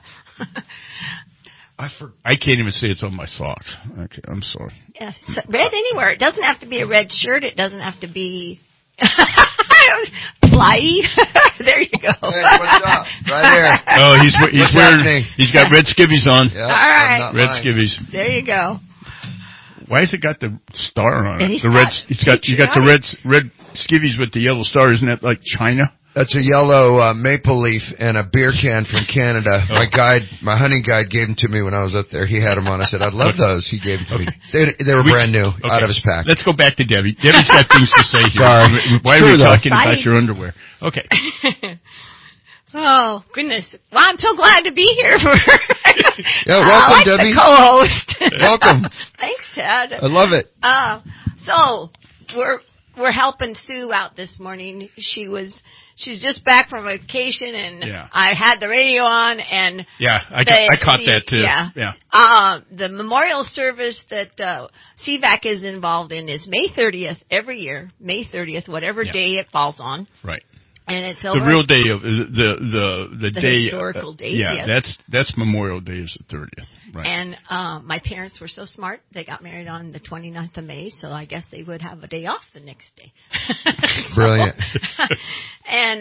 I can't even say it's on my socks. Okay, I'm sorry. Yeah, red anywhere. It doesn't have to be a red shirt. It doesn't have to be flighty. There you go. Hey, what's up? Right here. Oh, he's wearing. He's got red skivvies on. Yep, all right. Red skivvies. There you go. Why has it got the star on it? You got the red skivvies with the yellow star. Isn't that like China? That's a yellow maple leaf and a beer can from Canada. My hunting guide gave them to me when I was up there. He had them on. I said, I'd love those. He gave them to me. They were brand new, out of his pack. Let's go back to Debbie. Debbie's got things to say here. Sorry. Why are we talking about your underwear? Okay. Oh, goodness. Well, I'm so glad to be here. Yeah, welcome, like Debbie. The co-host. Welcome. Thanks, Ted. I love it. So we're helping Sue out this morning. She's just back from vacation, and I had the radio on, and I caught that too. Yeah. The memorial service that CVAC is involved in is May 30th every year. May 30th, whatever day it falls on. Right. And it's over the real day of the day, historical date. Yes. That's Memorial Day is the 30th. Right. And my parents were so smart; they got married on the 29th of May, so I guess they would have a day off the next day. Brilliant. And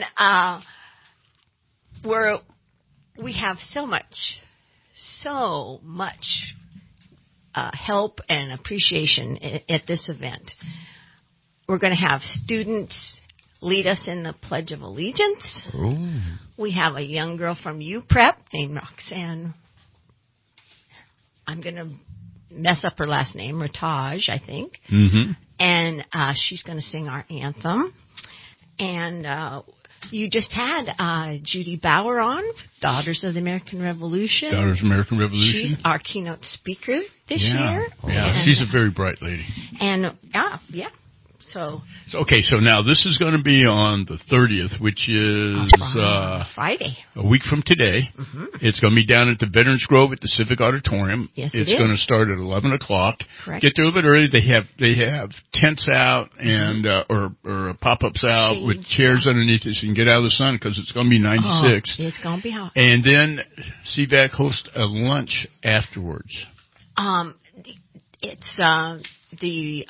we have so much help and appreciation at this event. We're going to have students lead us in the Pledge of Allegiance. Ooh. We have a young girl from UPrep named Roxanne. I'm going to mess up her last name, Rataj, I think. Mm-hmm. And she's going to sing our anthem. And you just had Judy Bauer on, Daughters of the American Revolution. Daughters of the American Revolution. She's our keynote speaker this year. Yeah, she's a very bright lady. And, yeah. So now this is going to be on the 30th, which is Friday, a week from today. Mm-hmm. It's going to be down at the Veterans Grove at the Civic Auditorium. Yes, it's going to start at 11 o'clock. Correct. Get there a little bit early. They have tents out and or pop-ups out with chairs underneath it, so you can get out of the sun because it's going to be 96. It's going to be hot. And then CVAC hosts a lunch afterwards. It's the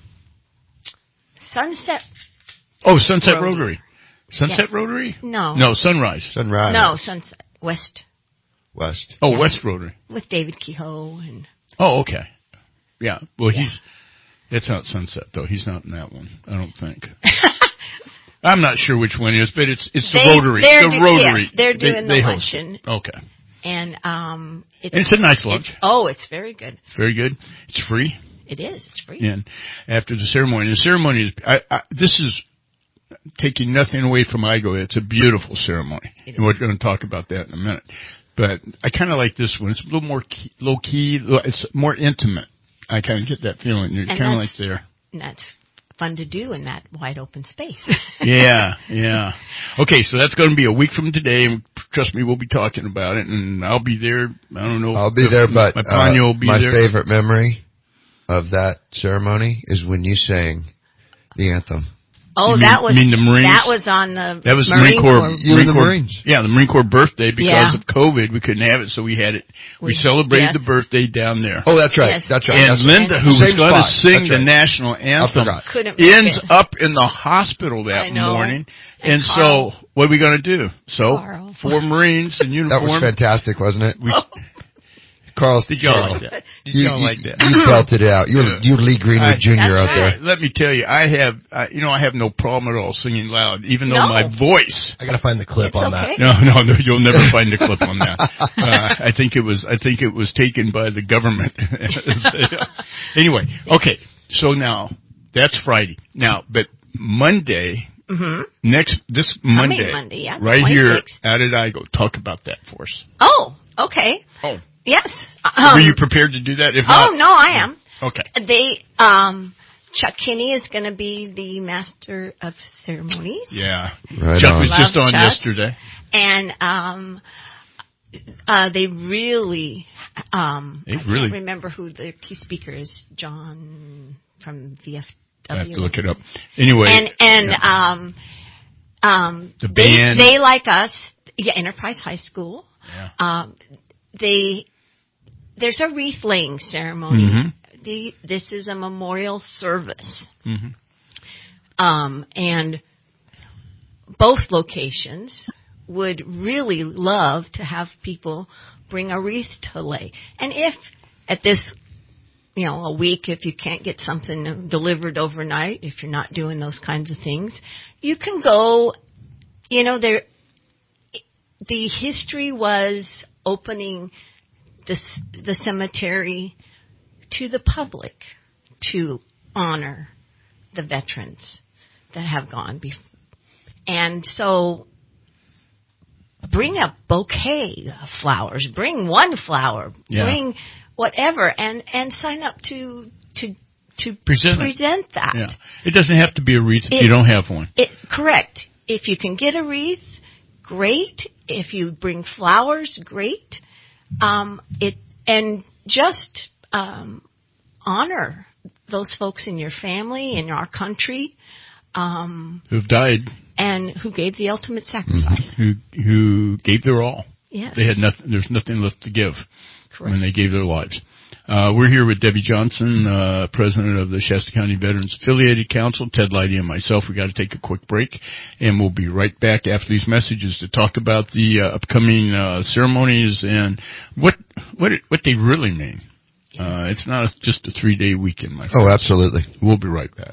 Sunset. Oh, Sunset Rotary. Sunset Rotary? No, Sunrise. No, Sunset West. Oh, West Rotary. With David Kehoe and. Oh, okay. Yeah. Well, it's not Sunset though. He's not in that one. I don't think. I'm not sure which one it is, but it's the Rotary. The Rotary. Yes, they're doing the luncheon. Okay. And it's a nice lunch. It's very good. Very good. It's free. It is. It's free. And after the ceremony is, this is taking nothing away from IGO. It's a beautiful ceremony. And we're going to talk about that in a minute. But I kind of like this one. It's a little more low-key. It's more intimate. I kind of get that feeling. You're kind of like there. And that's fun to do in that wide-open space. Yeah. Okay, so that's going to be a week from today. And trust me, we'll be talking about it. And I'll be there. I don't know. I'll be there, but my favorite memory of that ceremony is when you sang the anthem. Oh, that was the Marines? That was on the That was Marine Corps. You were the Marines. Yeah, the Marine Corps birthday because of COVID. We couldn't have it, so we had it. We celebrated the birthday down there. Oh, that's right. Yes. That's right. And Linda, who was going to sing the national anthem, ends up in the hospital that morning. And so, what are we going to do? So, Carl. 4 Marines in uniform. That was fantastic, wasn't it? Carl, did y'all like that? Like that? You belted it out. You were Lee Greenwood Jr. out there. Let me tell you, I have no problem at all singing loud, even though my voice. I got to find the clip on that. No, you'll never find the clip on that. I think it was taken by the government. Anyway, okay. So now that's Friday. Now, but Monday. Mm-hmm. This Monday, right 26th. Here at IGO, talk about that for us. Oh, okay. Oh. Yes. Were you prepared to do that? If not, no, I am. Okay. Chuck Kinney is going to be the master of ceremonies. Yeah. Right Chuck on. was just on yesterday. And they really I can't remember who the key speaker is. John from VFW. I have to look it up. Anyway. And the band. They like us. Yeah, Enterprise High School. Yeah. There's a wreath laying ceremony. Mm-hmm. This is a memorial service. Mm-hmm. And both locations would really love to have people bring a wreath to lay. And if at this, a week, if you can't get something delivered overnight, if you're not doing those kinds of things, you can go, the history was opening the cemetery to the public to honor the veterans that have gone before. And so bring a bouquet of flowers, bring one flower, bring whatever, and sign up to present that. Yeah. It doesn't have to be a wreath if you don't have one. Correct. If you can get a wreath, great. If you bring flowers, great. And just honor those folks in your family, in our country, who've died and who gave the ultimate sacrifice, who gave their all. Yes, they had nothing. There's nothing left to give. Correct. When they gave their lives. We're here with Debbie Johnson, president of the Shasta County Veterans Affiliated Council, Ted Leidy and myself. We got to take a quick break, and we'll be right back after these messages to talk about the upcoming ceremonies and what they really mean. It's not just a 3-day weekend, my friend. Oh, absolutely. We'll be right back.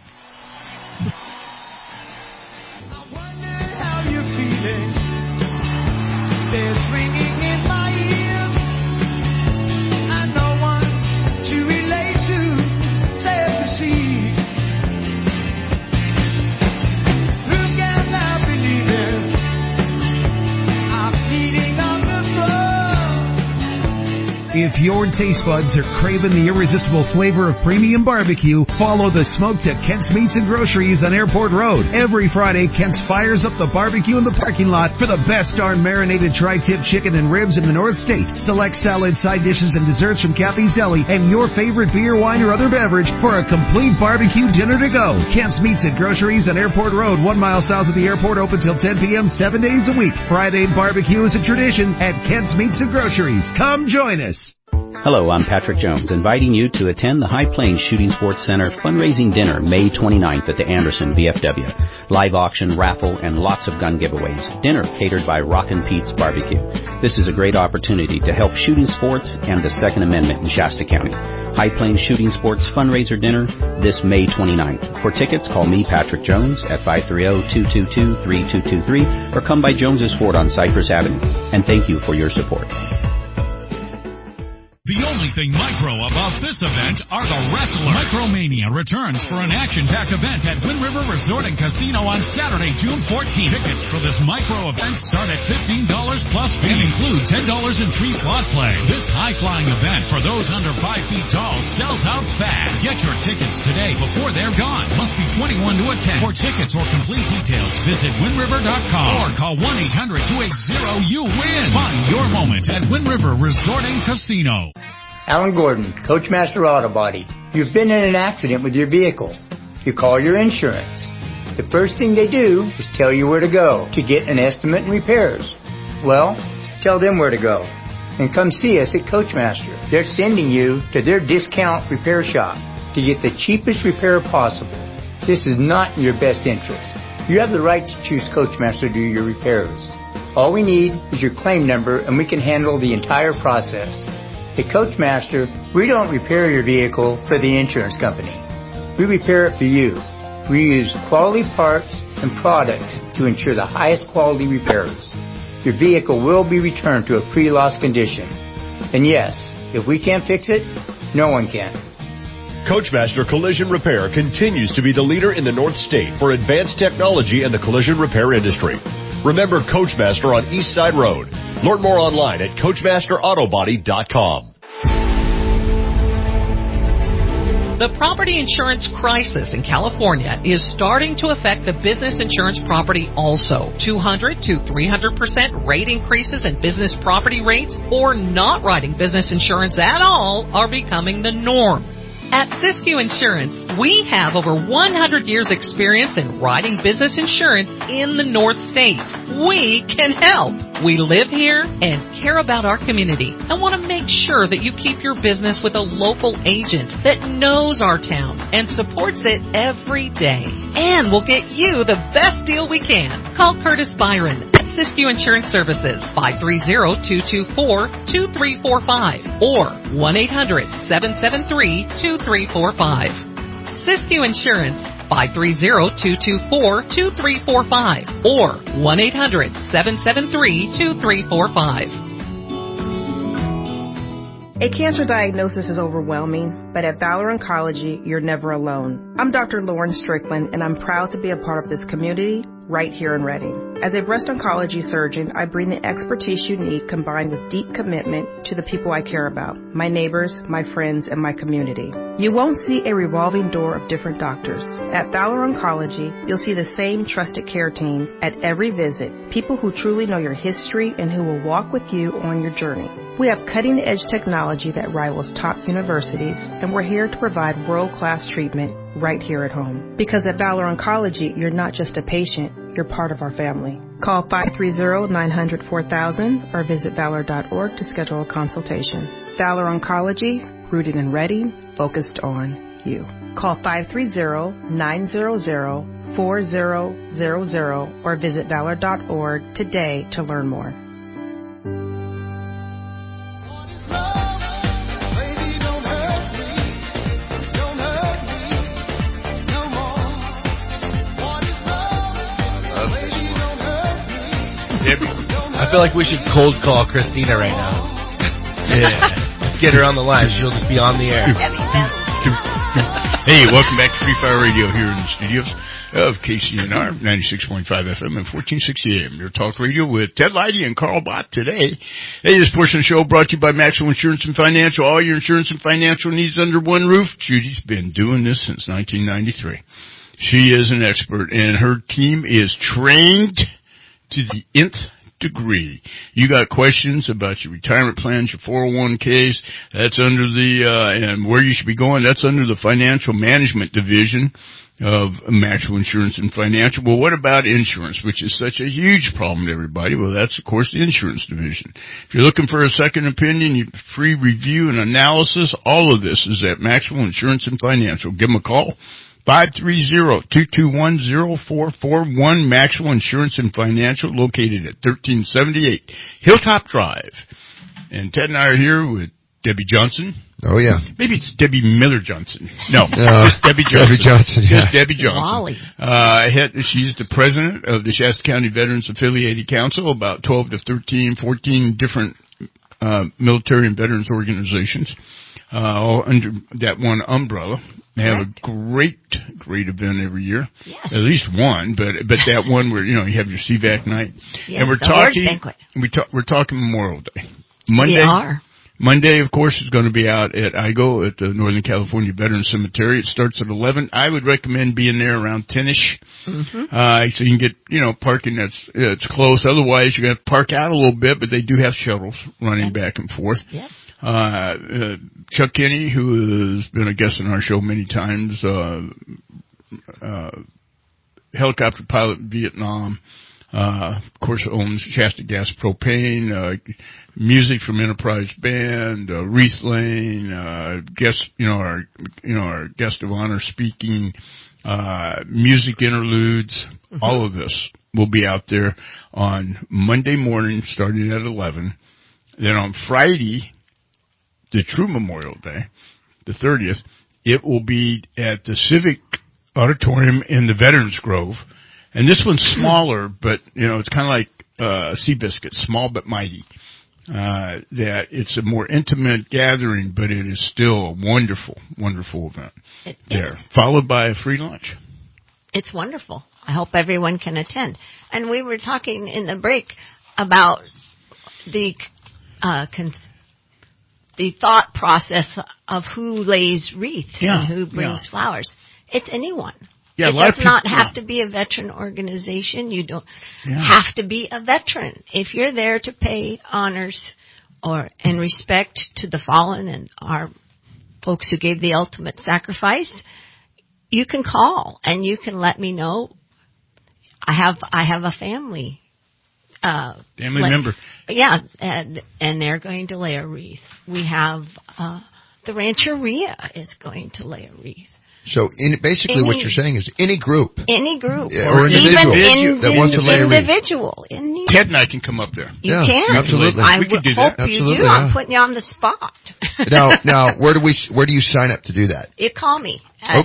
If your taste buds are craving the irresistible flavor of premium barbecue, follow the smoke to Kent's Meats and Groceries on Airport Road. Every Friday, Kent's fires up the barbecue in the parking lot for the best darn marinated tri-tip chicken and ribs in the North State. Select salad, side dishes, and desserts from Kathy's Deli, and your favorite beer, wine, or other beverage for a complete barbecue dinner to go. Kent's Meats and Groceries on Airport Road, 1 mile south of the airport, open till 10 p.m. 7 days a week. Friday barbecue is a tradition at Kent's Meats and Groceries. Come join us. Hello, I'm Patrick Jones, inviting you to attend the High Plains Shooting Sports Center fundraising dinner May 29th at the Anderson VFW. Live auction, raffle, and lots of gun giveaways. Dinner catered by Rockin' Pete's Barbecue. This is a great opportunity to help shooting sports and the Second Amendment in Shasta County. High Plains Shooting Sports fundraiser dinner this May 29th. For tickets, call me, Patrick Jones, at 530-222-3223 or come by Jones's Ford on Cypress Avenue. And thank you for your support. The only thing micro about this event are the wrestlers. Micromania returns for an action-packed event at Wind River Resort and Casino on Saturday, June 14th. Tickets for this micro event start at $15 plus fee and include $10 in free slot play. This high-flying event for those under 5 feet tall sells out fast. Get your tickets today before they're gone. Must be 21 to attend. For tickets or complete details, visit windriver.com or call 1-800-280-YOU-WIN. Find your moment at Wind River Resort and Casino. Alan Gordon, Coachmaster Auto Body. You've been in an accident with your vehicle. You call your insurance. The first thing they do is tell you where to go to get an estimate and repairs. Well, tell them where to go. And come see us at Coachmaster. They're sending you to their discount repair shop to get the cheapest repair possible. This is not in your best interest. You have the right to choose Coachmaster to do your repairs. All we need is your claim number and we can handle the entire process. At Coachmaster, we don't repair your vehicle for the insurance company. We repair it for you. We use quality parts and products to ensure the highest quality repairs. Your vehicle will be returned to a pre-loss condition. And yes, if we can't fix it, no one can. Coachmaster Collision Repair continues to be the leader in the North State for advanced technology in the collision repair industry. Remember Coachmaster on East Side Road. Learn more online at CoachmasterAutobody.com. The property insurance crisis in California is starting to affect the business insurance property also. 200 to 300% rate increases in business property rates or not writing business insurance at all are becoming the norm. At Siskiyou Insurance, we have over 100 years experience in writing business insurance in the North State. We can help. We live here and care about our community and want to make sure that you keep your business with a local agent that knows our town and supports it every day. And we'll get you the best deal we can. Call Curtis Byron at Siskiyou Insurance Services, 530-224-2345 or 1-800-773-2345. Siskiyou Insurance, 530-224-2345 or 1-800-773-2345. A cancer diagnosis is overwhelming, but at Valor Oncology, you're never alone. I'm Dr. Lauren Strickland, and I'm proud to be a part of this community right here in Redding. As a breast oncology surgeon, I bring the expertise you need combined with deep commitment to the people I care about, my neighbors, my friends, and my community. You won't see a revolving door of different doctors. At Valor Oncology, you'll see the same trusted care team at every visit, people who truly know your history and who will walk with you on your journey. We have cutting-edge technology that rivals top universities, and we're here to provide world-class treatment right here at home. Because at Valor Oncology, you're not just a patient, you're part of our family. Call 530-900-4000 or visit valor.org to schedule a consultation. Valor Oncology, rooted in Redding, focused on you. Call 530-900-4000 or visit valor.org today to learn more. I feel like we should cold call Christina right now. Yeah. Just get her on the line. She'll just be on the air. Hey, welcome back to Free Fire Radio here in the studios of KCNR, 96.5 FM and 1460 AM. Your talk radio with Ted Leidy and Carl Bott today. Hey, this portion of the show brought to you by Maxwell Insurance and Financial. All your insurance and financial needs under one roof. Judy's been doing this since 1993. She is an expert, and her team is trained to the nth degree. You got questions about your retirement plans, your 401ks, that's under the, and where you should be going, that's under the financial management division of Maxwell Insurance and Financial. Well, what about insurance, which is such a huge problem to everybody? Well, that's, of course, the insurance division. If you're looking for a second opinion, free review and analysis, all of this is at Maxwell Insurance and Financial. Give them a call. 530-221-0441, Maxwell Insurance and Financial, located at 1378 Hilltop Drive. And Ted and I are here with Debbie Johnson. Oh, yeah. Maybe it's Debbie Miller Johnson. No, just Debbie Johnson. Debbie Johnson, yeah. Just Debbie Johnson. She's the president of the Shasta County Veterans Affiliated Council, about 12 to 13, 14 different military and veterans organizations. All under that one umbrella. They have a great event every year. Yes. At least one, but that one where, you have your CVAC night. Yes, and we're talking Memorial Day. We are. Monday, of course, is going to be out at IGO at the Northern California Veterans Cemetery. It starts at 11. I would recommend being there around 10-ish. Mm-hmm. So you can get, parking it's close. Otherwise, you're going to have to park out a little bit, but they do have shuttles running back and forth. Yes. Chuck Kinney, who has been a guest on our show many times, helicopter pilot in Vietnam, of course owns Shasta Gas Propane, music from Enterprise Band, Wreath Lane, our guest of honor speaking, music interludes, all of this will be out there on Monday morning starting at 11. Then on Friday, the true Memorial Day, the 30th, it will be at the Civic Auditorium in the Veterans Grove. And this one's smaller, but, it's kind of like Seabiscuit, small but mighty. That it's a more intimate gathering, but it is still a wonderful, wonderful event there. Followed by a free lunch. It's wonderful. I hope everyone can attend. And we were talking in the break about the thought process of who lays wreaths and who brings flowers. It's anyone. Yeah, it does not have to be a veteran organization. You don't have to be a veteran. If you're there to pay honors and respect to the fallen and our folks who gave the ultimate sacrifice, you can call and you can let me know. I have a family. Family member. Yeah, and they're going to lay a wreath. We have the Rancheria is going to lay a wreath. So basically what you're saying is any group. Any group. Or individual that wants to lay a wreath. Individual. Ted and I can come up there. You can. Absolutely. I could do hope that. you do. I'm putting you on the spot. Now, where do you sign up to do that? You call me at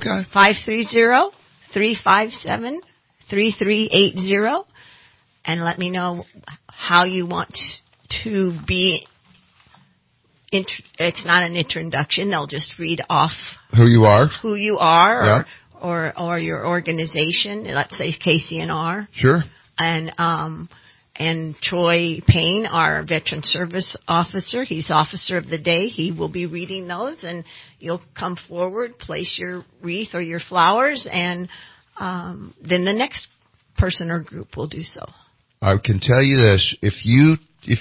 530-357-3380 and let me know how you want to be it's not an introduction. They'll just read off who you are, yeah. or your organization. Let's say KCNR. Sure. And Troy Payne, our Veteran Service Officer, he's Officer of the Day. He will be reading those, and you'll come forward, place your wreath or your flowers, and then the next person or group will do so. I can tell you this: if you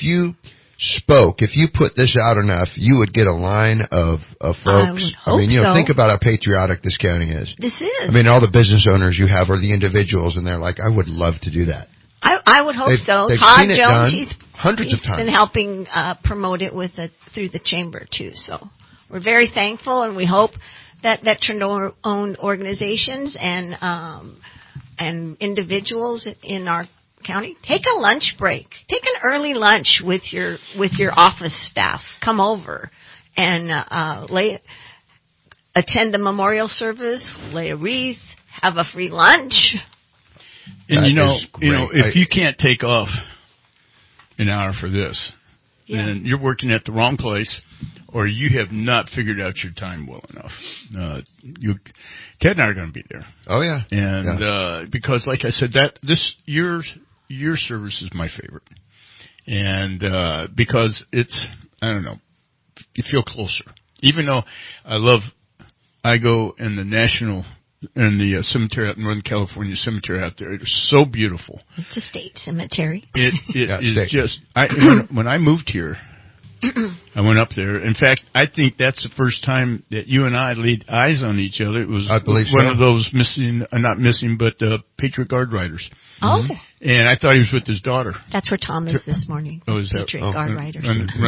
spoke, if you put this out enough, you would get a line of folks. I mean, so. Think about how patriotic this county is. This is. I mean, all the business owners you have are the individuals, and they're like, I would love to do that. I would hope so. They've Todd seen it Jones, done hundreds of times. Been helping promote it through the chamber too. So we're very thankful, and we hope that veteran-owned organizations and individuals in our county take a lunch break. Take an early lunch with your office staff. Come over and attend the memorial service, lay a wreath, have a free lunch. And if you can't take off an hour for this, then you're working at the wrong place, or you have not figured out your time well enough. Ted and I are going to be there. Oh yeah, and because, like I said, your service is my favorite, and because it's, I don't know, you feel closer. Even though I go in the national. And the cemetery out in Northern California cemetery out there, it's so beautiful. It's a state cemetery. It is just. When I moved here, I went up there. In fact, I think that's the first time that you and I laid eyes on each other. It was one of those Patriot Guard riders. Oh. And I thought he was with his daughter. That's where Tom is this morning. Oh, is that? Patriot Guard riders.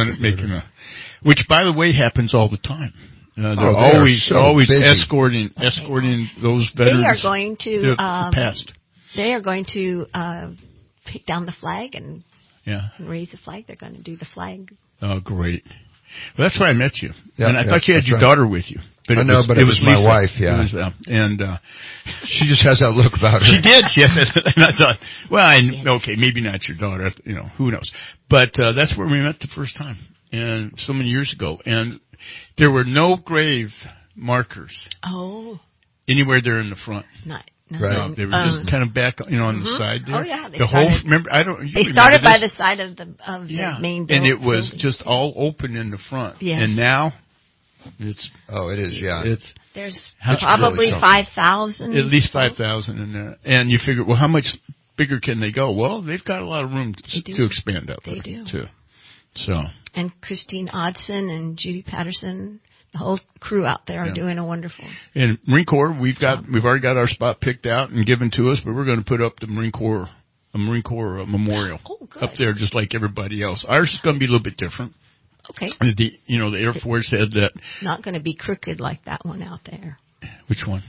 Which, by the way, happens all the time. They're always escorting those veterans. They are going to past. They are going to take down the flag and raise the flag. They're going to do the flag. Oh, great! Well, that's why I met you, and I thought you had your daughter with you. But I know, but it was my wife. Yeah, and she just has that look about her. She did. Yes, and I thought, okay, maybe not your daughter. Who knows? But that's where we met the first time, and so many years ago, and. There were no grave markers. Oh. Anywhere there in the front. Right. No, they were just kind of back, on the side there. Oh yeah. They started by the side of the main building. And it was just all open in the front. Yes. And now it's. Oh, it is. Yeah. There's probably 5,000. At least 5,000 in there. And you figure, well, how much bigger can they go? Well, they've got a lot of room to expand out there. They do. Too. So. And Christine Odson and Judy Patterson, the whole crew out there are doing a wonderful. And Marine Corps, we've already got our spot picked out and given to us, but we're going to put up a Marine Corps memorial up there, just like everybody else. Ours is going to be a little bit different. Okay. The Air Force said that. Not going to be crooked like that one out there. Which one?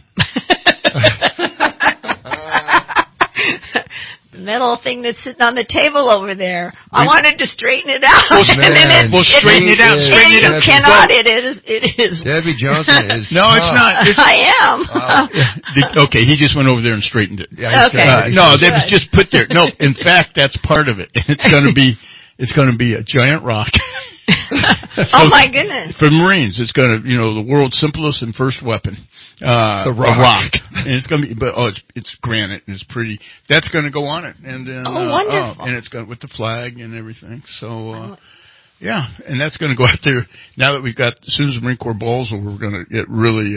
Metal thing that's sitting on the table over there. I wanted to straighten it out. Straighten it out. You cannot. It is. Debbie Johnson is. No, it's not. I am. Okay, he just went over there and straightened it. Okay. No, that was just put there. No, in fact, that's part of it. It's going to be a giant rock. Oh my goodness! For Marines, it's going to, the world's simplest and first weapon, the rock. And it's going to be, it's granite and it's pretty. That's going to go on it, and then wonderful! And it's got with the flag and everything. So, and that's going to go out there. Now that we've got, as soon as the Marine Corps ball's over, we're going to get really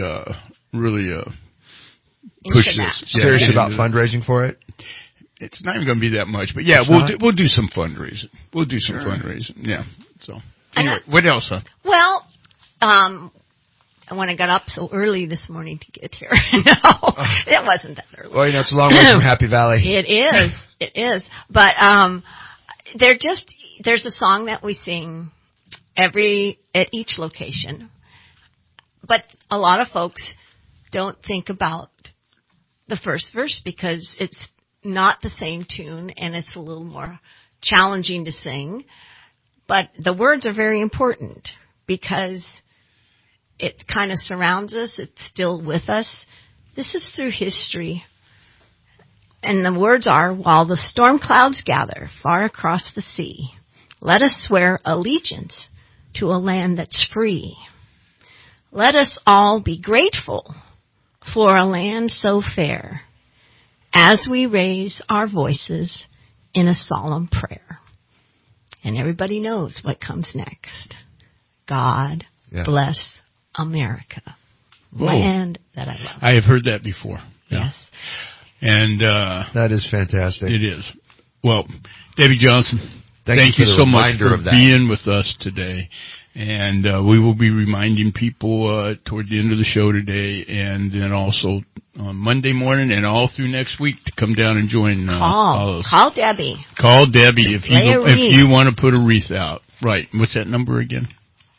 push this. Serious about fundraising for it. It's not even going to be that much, but we'll do some fundraising. We'll do some fundraising. Yeah. So anyway, what else, huh? Well, when I got up so early this morning to get here, it wasn't that early. Well, it's a long way from Happy Valley. It is. But there's a song that we sing at each location, but a lot of folks don't think about the first verse because it's not the same tune, and it's a little more challenging to sing. But the words are very important because it kind of surrounds us. It's still with us. This is through history. And the words are, while the storm clouds gather far across the sea, let us swear allegiance to a land that's free. Let us all be grateful for a land so fair as we raise our voices in a solemn prayer. And everybody knows what comes next. God bless America, land that I love. I have heard that before. Yeah. Yes. And that is fantastic. It is. Well, Debbie Johnson, thank you so much for being with us today. And we will be reminding people toward the end of the show today, and then also on Monday morning and all through next week to come down and join. Call Debbie. Call Debbie if you want to put a wreath out. Right. What's that number again?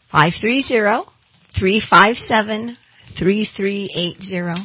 530-357-3380.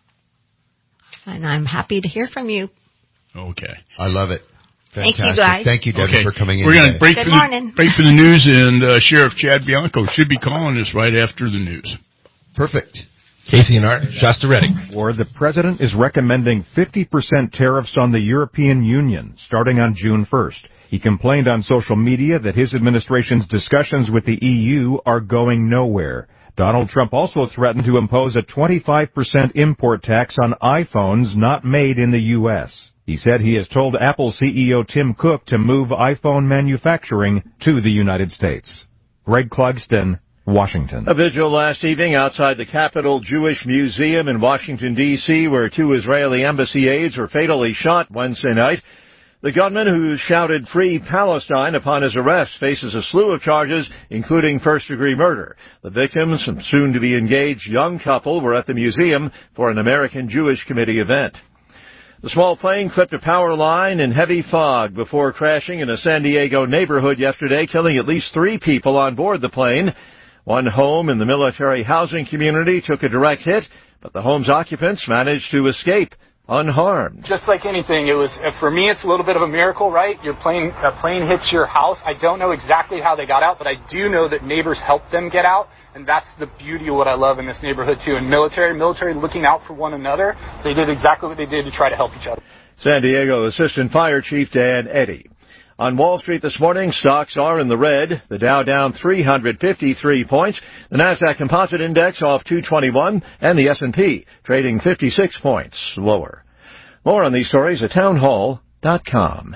And I'm happy to hear from you. Okay. I love it. Fantastic. Thank you, guys. Thank you, Debbie, for coming in. We're going to break for the news, and Sheriff Chad Bianco should be calling us right after the news. Perfect. Casey and Art, Shasta Redding. The president is recommending 50% tariffs on the European Union starting on June 1st. He complained on social media that his administration's discussions with the EU are going nowhere. Donald Trump also threatened to impose a 25% import tax on iPhones not made in the U.S. He said he has told Apple CEO Tim Cook to move iPhone manufacturing to the United States. Greg Clugston, Washington. A vigil last evening outside the Capitol Jewish Museum in Washington, D.C., where 2 Israeli embassy aides were fatally shot Wednesday night. The gunman who shouted "Free Palestine" upon his arrest faces a slew of charges, including first-degree murder. The victims, a soon-to-be engaged young couple, were at the museum for an American Jewish Committee event. The small plane clipped a power line in heavy fog before crashing in a San Diego neighborhood yesterday, killing at least 3 people on board the plane. One home in the military housing community took a direct hit, but the home's occupants managed to escape unharmed. Just like anything, it was, for me, it's a little bit of a miracle, right? A plane hits your house. I don't know exactly how they got out, but I do know that neighbors helped them get out, and that's the beauty of what I love in this neighborhood, too. And military looking out for one another, they did exactly what they did to try to help each other. San Diego Assistant Fire Chief Dan Eddy. On Wall Street this morning, stocks are in the red. The Dow down 353 points. The Nasdaq Composite Index off 221, and the S&P trading 56 points lower. More on these stories at townhall.com.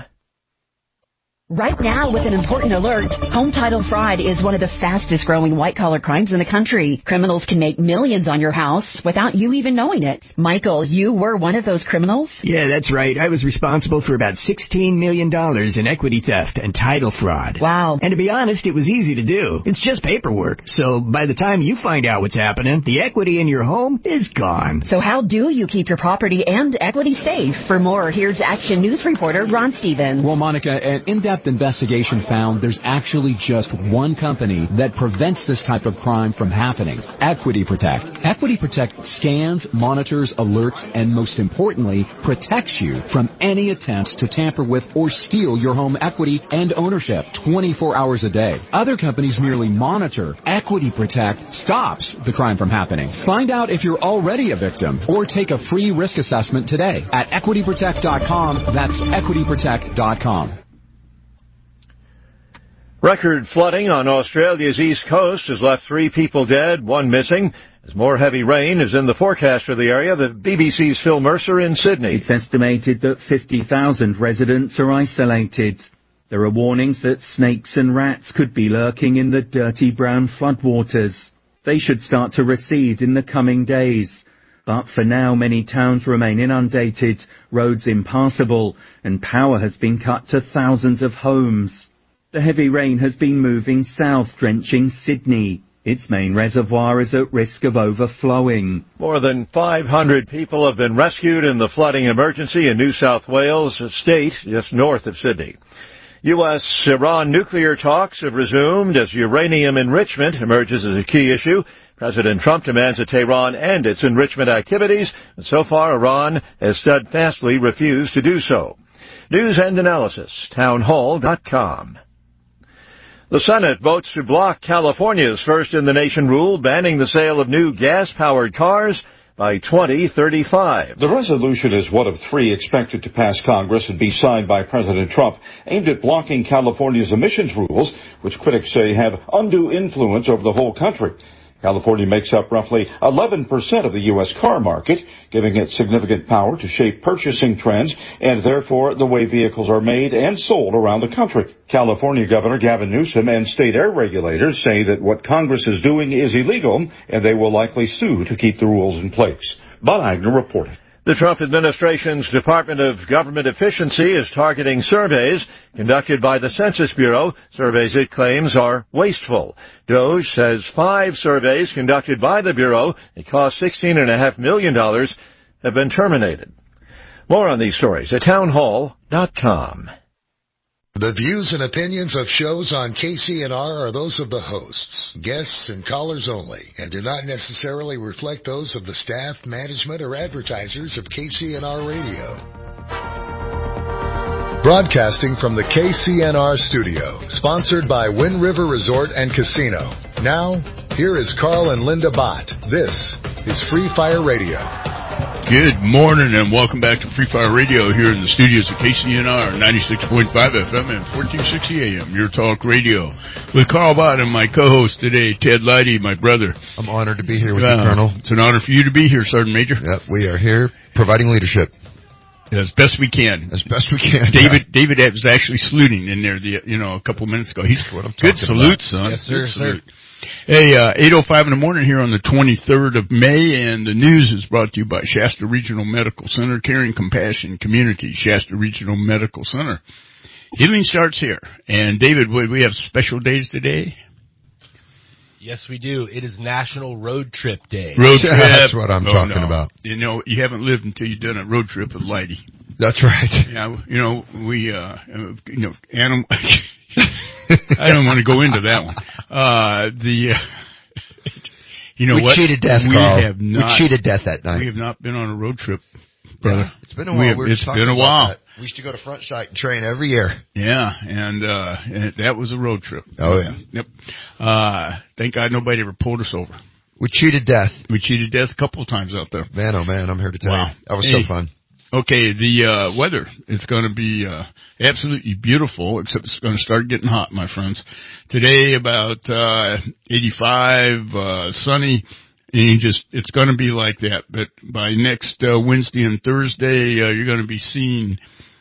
Right now, with an important alert, home title fraud is one of the fastest growing white-collar crimes in the country. Criminals can make millions on your house without you even knowing it. Michael, you were one of those criminals? Yeah, that's right. I was responsible for about $16 million in equity theft and title fraud. Wow. And to be honest, it was easy to do. It's just paperwork. So by the time you find out what's happening, the equity in your home is gone. So how do you keep your property and equity safe? For more, here's Action News reporter Ron Stevens. Well, Monica, an in-depth investigation found there's actually just one company that prevents this type of crime from happening: Equity Protect. Equity Protect scans, monitors, alerts, and most importantly, protects you from any attempts to tamper with or steal your home equity and ownership 24 hours a day. Other companies merely monitor. Equity Protect stops the crime from happening. Find out if you're already a victim or take a free risk assessment today at equityprotect.com. That's equityprotect.com. Record flooding on Australia's east coast has left 3 people dead, 1 missing. As more heavy rain is in the forecast for the area, the BBC's Phil Mercer in Sydney. It's estimated that 50,000 residents are isolated. There are warnings that snakes and rats could be lurking in the dirty brown floodwaters. They should start to recede in the coming days. But for now, many towns remain inundated, roads impassable, and power has been cut to thousands of homes. The heavy rain has been moving south, drenching Sydney. Its main reservoir is at risk of overflowing. More than 500 people have been rescued in the flooding emergency in New South Wales state, just north of Sydney. U.S.-Iran nuclear talks have resumed as uranium enrichment emerges as a key issue. President Trump demands that Tehran end its enrichment activities, and so far Iran has steadfastly refused to do so. News and analysis, townhall.com. The Senate votes to block California's first-in-the-nation rule banning the sale of new gas-powered cars. by 2035. The resolution is one of 3 expected to pass Congress and be signed by President Trump, aimed at blocking California's emissions rules, which critics say have undue influence over the whole country. California makes up roughly 11% of the U.S. car market, giving it significant power to shape purchasing trends and therefore the way vehicles are made and sold around the country. California Governor Gavin Newsom and state air regulators say that what Congress is doing is illegal, and they will likely sue to keep the rules in place. Bob Agner reported. The Trump administration's Department of Government Efficiency is targeting surveys conducted by the Census Bureau, surveys it claims are wasteful. DOJ says 5 surveys conducted by the Bureau that cost $16.5 million have been terminated. More on these stories at townhall.com. The views and opinions of shows on KCNR are those of the hosts, guests, and callers only, and do not necessarily reflect those of the staff, management, or advertisers of KCNR Radio. Broadcasting from the KCNR studio, sponsored by Wind River Resort and Casino. Now, here is Carl and Linda Bott. This is Free Fire Radio. Good morning and welcome back to Free Fire Radio here in the studios of KCNR 96.5 FM and 1460 AM, your talk radio. With Carl Bott and my co-host today, Ted Leidy, my brother. I'm honored to be here with you, Colonel. It's an honor for you to be here, Sergeant Major. Yep, we are here providing leadership. As best we can. As best we can. David was actually saluting in there, a couple of minutes ago. He's what I'm good salute, about. son. Yes, sir. Good salute. Hey, 8:05 in the morning here on the 23rd of May, and the news is brought to you by Shasta Regional Medical Center, Caring Compassion Community, Shasta Regional Medical Center. Healing starts here. And David, we have special days today? Yes, we do. It is National Road Trip Day. Road trip. That's what I'm talking about. You haven't lived until you've done a road trip with Leidy. That's right. Yeah, we, animal. I don't want to go into that one. We cheated death, Carl. We cheated death that night. We have not been on a road trip, brother. Yeah, it's been a while. It's been a while. We used to go to Front Sight and train every year. Yeah, and that was a road trip. Oh, yeah. Yep. Thank God nobody ever pulled us over. We cheated death. We cheated death a couple of times out there. Man, oh man, I'm here to tell you. That was so fun. Okay, the weather is going to be absolutely beautiful, except it's going to start getting hot, my friends. Today about 85, sunny, and it's going to be like that. But by next Wednesday and Thursday, you're going to be seeing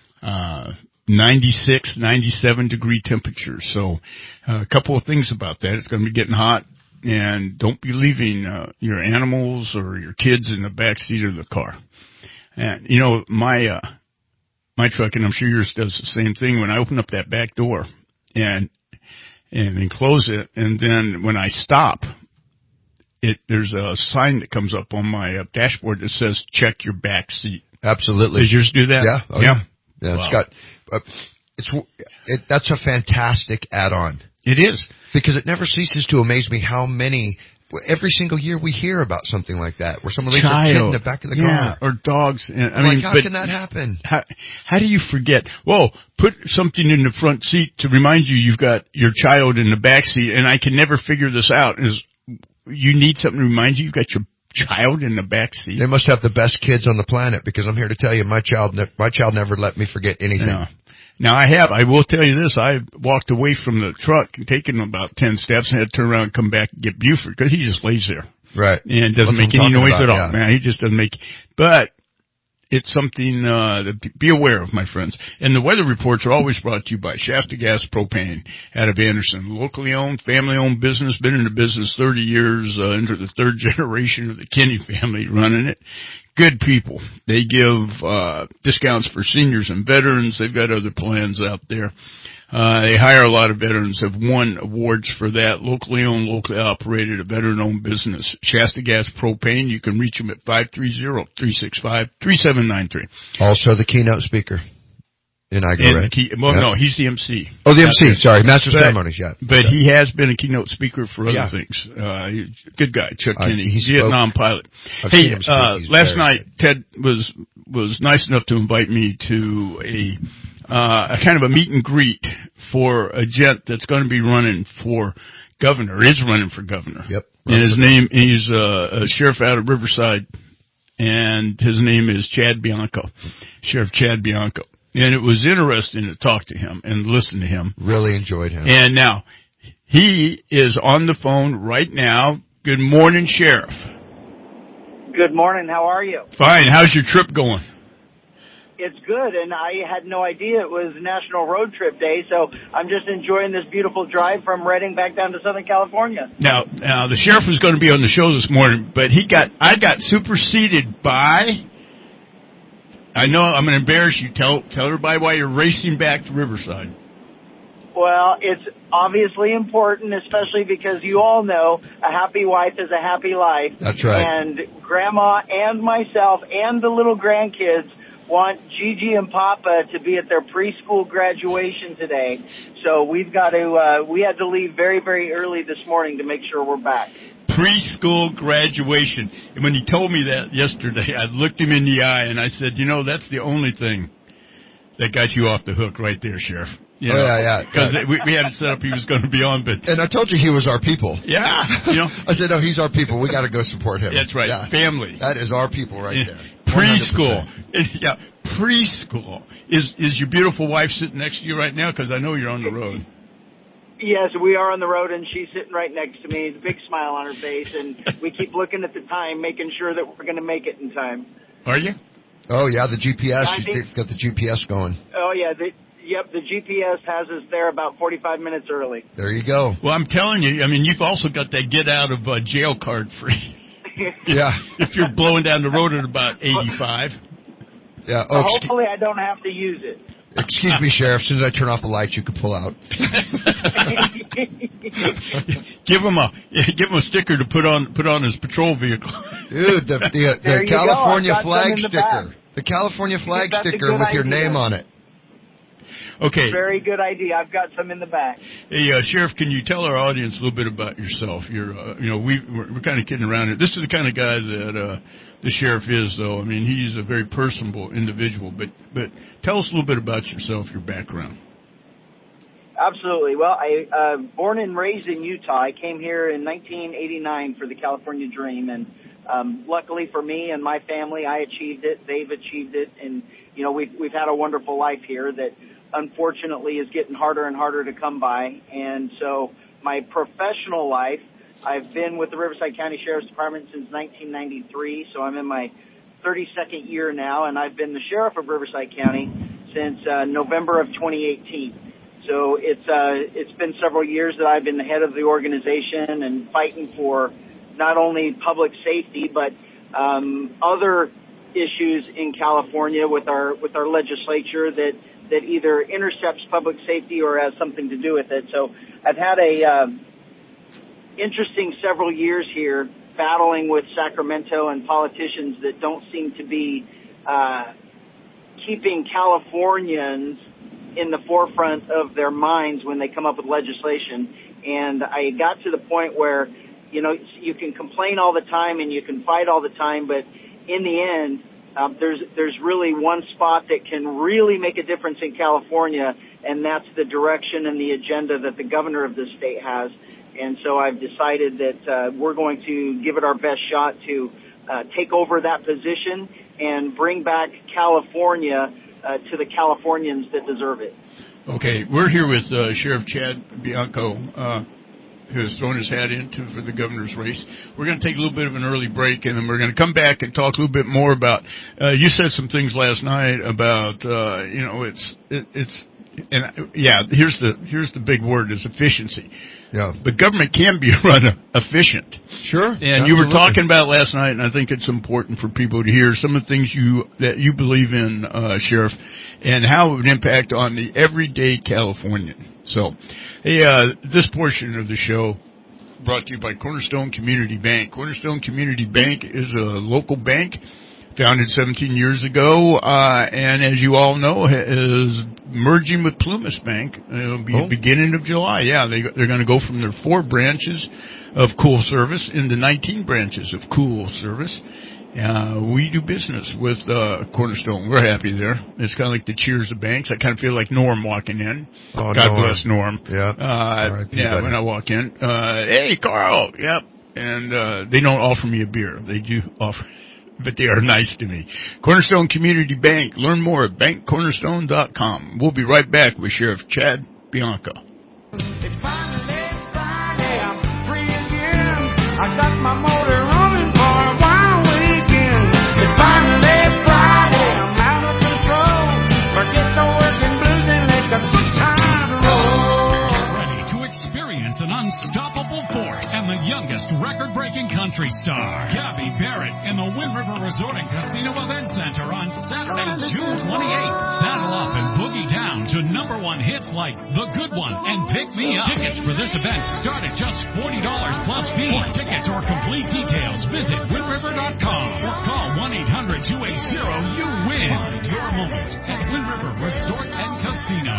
96, 97 degree temperatures. So a couple of things about that. It's going to be getting hot, and don't be leaving your animals or your kids in the back seat of the car. And, my truck, and I'm sure yours does the same thing, when I open up that back door and then close it, and then when I stop, there's a sign that comes up on my dashboard that says, check your back seat. Absolutely. Does yours do that? Yeah. Oh, yeah. Yeah, wow. That's a fantastic add-on. It is. Because it never ceases to amaze me how many... Every single year we hear about something like that, where someone leaves their kid in the back of the car. Or dogs. How can that happen? How do you forget? Well, put something in the front seat to remind you've got your child in the back seat, and I can never figure this out. You need something to remind you've got your child in the back seat. They must have the best kids on the planet, because I'm here to tell you, my child never let me forget anything. No. Now, I will tell you this, I walked away from the truck, taken about 10 steps, and had to turn around and come back and get Buford, because he just lays there. Right. And doesn't make any noise at all. Man, he just doesn't make, but it's something to be aware of, my friends. And the weather reports are always brought to you by Shasta Gas Propane out of Anderson. Locally owned, family-owned business, been in the business 30 years, into the third generation of the Kinney family running it. Good people. They give discounts for seniors and veterans. They've got other plans out there. They hire a lot of veterans, have won awards for that. Locally owned, locally operated, a veteran-owned business. Shasta Gas Propane. You can reach them at 530-365-3793. Also the keynote speaker. No, he's the MC. Oh, the MC, sorry. Master of Ceremonies, yeah. But he has been a keynote speaker for other things. He's a good guy, Chuck Kinney. He's a Vietnam pilot. Hey, last night, Ted was nice enough to invite me to a kind of a meet and greet for a gent that's going to be running for governor, is running for governor. Yep. And his name, he's a sheriff out of Riverside, and his name is Chad Bianco, Sheriff Chad Bianco. And it was interesting to talk to him and listen to him. Really enjoyed him. And now, he is on the phone right now. Good morning, Sheriff. Good morning. How are you? Fine. How's your trip going? It's good, and I had no idea it was National Road Trip Day, so I'm just enjoying this beautiful drive from Redding back down to Southern California. Now the sheriff was going to be on the show this morning, but I got superseded by. I know I'm going to embarrass you. Tell everybody why you're racing back to Riverside. Well, it's obviously important, especially because you all know a happy wife is a happy life. That's right. And Grandma and myself and the little grandkids want Gigi and Papa to be at their preschool graduation today. So we had to leave very, very early this morning to make sure we're back. Preschool graduation. And when he told me that yesterday, I looked him in the eye and I said, that's the only thing that got you off the hook right there, Sheriff. Yeah. Because we had it set up he was going to be on, but... And I told you he was our people. Yeah, I said, no, he's our people. We got to go support him. That's right, yeah. Family. That is our people right there. Preschool. 100%. Yeah, preschool. Is your beautiful wife sitting next to you right now? Because I know you're on the road. Yes, we are on the road, and she's sitting right next to me. A big smile on her face, and we keep looking at the time, making sure that we're going to make it in time. Are you? Oh, yeah, the GPS. You've got the GPS going. Oh, yeah, the GPS has us there about 45 minutes early. There you go. Well, I'm telling you, you've also got that get out of jail card free. Yeah. If you're blowing down the road at about 85. Yeah. Oh, hopefully I don't have to use it. Excuse me, Sheriff. As soon as I turn off the lights, you can pull out. Give him a sticker to put on his patrol vehicle. Dude, the California flag sticker. The California flag sticker with your name on it. Okay. Very good idea. I've got some in the back. Hey, Sheriff, can you tell our audience a little bit about yourself? You're, we're kind of kidding around here. This is the kind of guy that the sheriff is, though. He's a very personable individual. But tell us a little bit about yourself, your background. Absolutely. Well, I born and raised in Utah. I came here in 1989 for the California Dream, and luckily for me and my family, I achieved it. They've achieved it, and we've had a wonderful life here that unfortunately is getting harder and harder to come by. And so my professional life, I've been with the Riverside County Sheriff's Department since 1993, so I'm in my 32nd year now, and I've been the sheriff of Riverside County since November of 2018. So it's been several years that I've been the head of the organization and fighting for not only public safety but other issues in California with our legislature that either intercepts public safety or has something to do with it. So I've had a interesting several years here battling with Sacramento and politicians that don't seem to be keeping Californians in the forefront of their minds when they come up with legislation. And I got to the point where, you can complain all the time and you can fight all the time, but in the end, there's really one spot that can really make a difference in California, and that's the direction and the agenda that the governor of this state has. And so I've decided that we're going to give it our best shot to take over that position and bring back California to the Californians that deserve it. Okay, we're here with Sheriff Chad Bianco, who's thrown his hat into for the governor's race. We're going to take a little bit of an early break, and then we're going to come back and talk a little bit more about. You said some things last night about here's the big word is efficiency. Yeah. The government can be run efficient. Sure. And absolutely. you were talking about last night, and I think it's important for people to hear some of the things that you believe in, Sheriff, and how it would impact on the everyday Californian. So, hey, this portion of the show brought to you by Cornerstone Community Bank. Cornerstone Community Bank is a local bank founded 17 years ago, and as you all know, is merging with Plumas Bank. It'll be beginning of July. Yeah, they're going to go from their 4 branches of Cool Service into 19 branches of Cool Service. We do business with Cornerstone. We're happy there. It's kind of like the Cheers of banks. I kind of feel like Norm walking in. Oh, God bless Norm. Yeah. When I walk in. Hey, Carl. Yep. And they don't offer me a beer. They do offer But they are nice to me. Cornerstone Community Bank. Learn more at bankcornerstone.com. We'll be right back with Sheriff Chad Bianca. It's finally Friday, I'm free again. I got my motor running for a wild weekend. It's finally Friday, I'm out of control. Forget the working blues and let the good times roll. Get ready to experience an unstoppable force and the youngest record-breaking country star, Gabby Barrett, in the Wind River Resort and Casino Event Center on Saturday, June 28th. Saddle up and boogie down to #1 hits like The Good One and Pick Me Up. Tickets for this event start at just $40 plus fee. For tickets or complete details, visit windriver.com or call 1-800-280-YOU-WIN. Find your moments at Wind River Resort and Casino.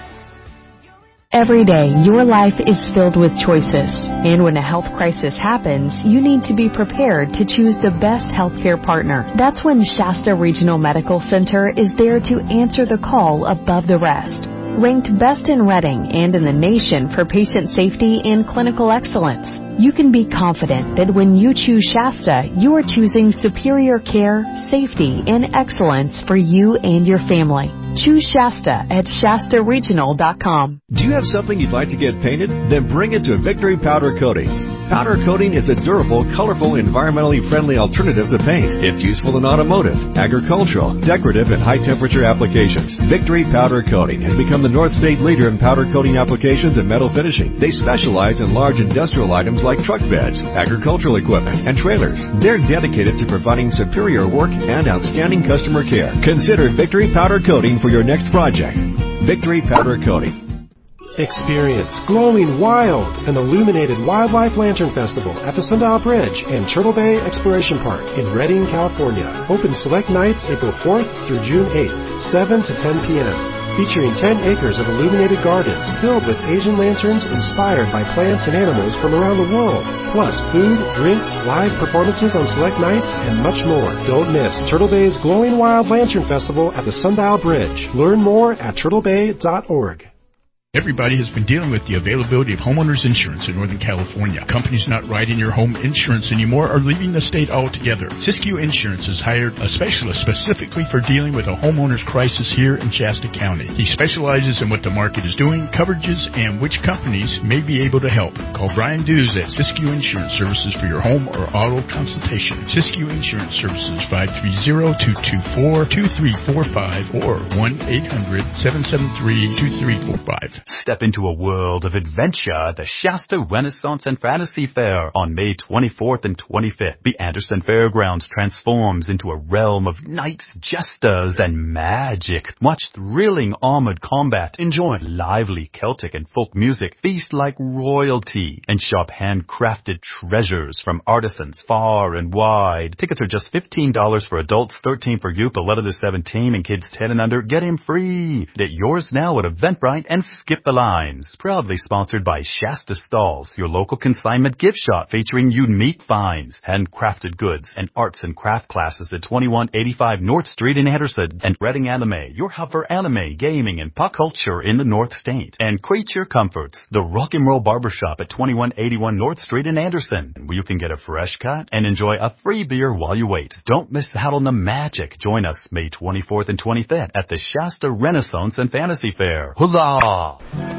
Every day, your life is filled with choices. And when a health crisis happens, you need to be prepared to choose the best healthcare partner. That's when Shasta Regional Medical Center is there to answer the call above the rest. Ranked best in Reading and in the nation for patient safety and clinical excellence, you can be confident that when you choose Shasta, you are choosing superior care, safety, and excellence for you and your family. Choose Shasta at ShastaRegional.com. Do you have something you'd like to get painted? Then bring it to Victory Powder Coating. Powder coating is a durable, colorful, environmentally friendly alternative to paint. It's useful in automotive, agricultural, decorative, and high-temperature applications. Victory Powder Coating has become the North State leader in powder coating applications and metal finishing. They specialize in large industrial items like truck beds, agricultural equipment, and trailers. They're dedicated to providing superior work and outstanding customer care. Consider Victory Powder Coating for your next project. Victory Powder Coating. Experience Glowing Wild, an illuminated wildlife lantern festival at the Sundial Bridge and Turtle Bay Exploration Park in Redding, California. Open select nights April 4th through June 8th, 7 to 10 p.m. Featuring 10 acres of illuminated gardens filled with Asian lanterns inspired by plants and animals from around the world. Plus food, drinks, live performances on select nights, and much more. Don't miss Turtle Bay's Glowing Wild Lantern Festival at the Sundial Bridge. Learn more at turtlebay.org. Everybody has been dealing with the availability of homeowners insurance in Northern California. Companies not writing your home insurance anymore are leaving the state altogether. Siskiyou Insurance has hired a specialist specifically for dealing with a homeowner's crisis here in Shasta County. He specializes in what the market is doing, coverages, and which companies may be able to help. Call Brian Dews at Siskiyou Insurance Services for your home or auto consultation. Siskiyou Insurance Services, 530-224-2345 or 1-800-773-2345. Step into a world of adventure at the Shasta Renaissance and Fantasy Fair on May 24th and 25th. The Anderson Fairgrounds transforms into a realm of knights, jesters, and magic. Watch thrilling armored combat, enjoy lively Celtic and folk music, feast like royalty, and shop handcrafted treasures from artisans far and wide. Tickets are just $15 for adults, $13 for youth 11 to 17, and kids 10 and under. Get in free. Get yours now at Eventbrite and Skip the Lines. Proudly sponsored by Shasta Stalls, your local consignment gift shop featuring unique finds, handcrafted goods, and arts and craft classes at 2185 North Street in Anderson, and Reading Anime, your hub for anime, gaming, and pop culture in the North State. And Creature Comforts, the rock and roll barbershop at 2181 North Street in Anderson, where you can get a fresh cut and enjoy a free beer while you wait. Don't miss out on the magic. Join us May 24th and 25th at the Shasta Renaissance and Fantasy Fair. Huzzah!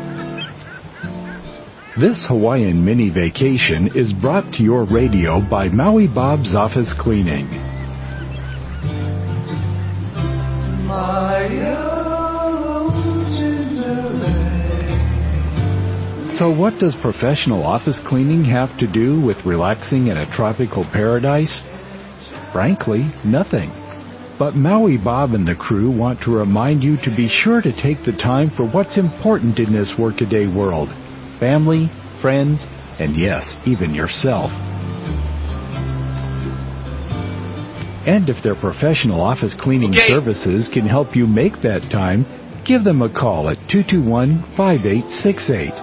This Hawaiian mini vacation is brought to your radio by Maui Bob's Office Cleaning. So what does professional office cleaning have to do with relaxing in a tropical paradise? Frankly, nothing. But Maui Bob and the crew want to remind you to be sure to take the time for what's important in this workaday world. Family, friends, and yes, even yourself. And if their professional office cleaning services can help you make that time, give them a call at 221-5868.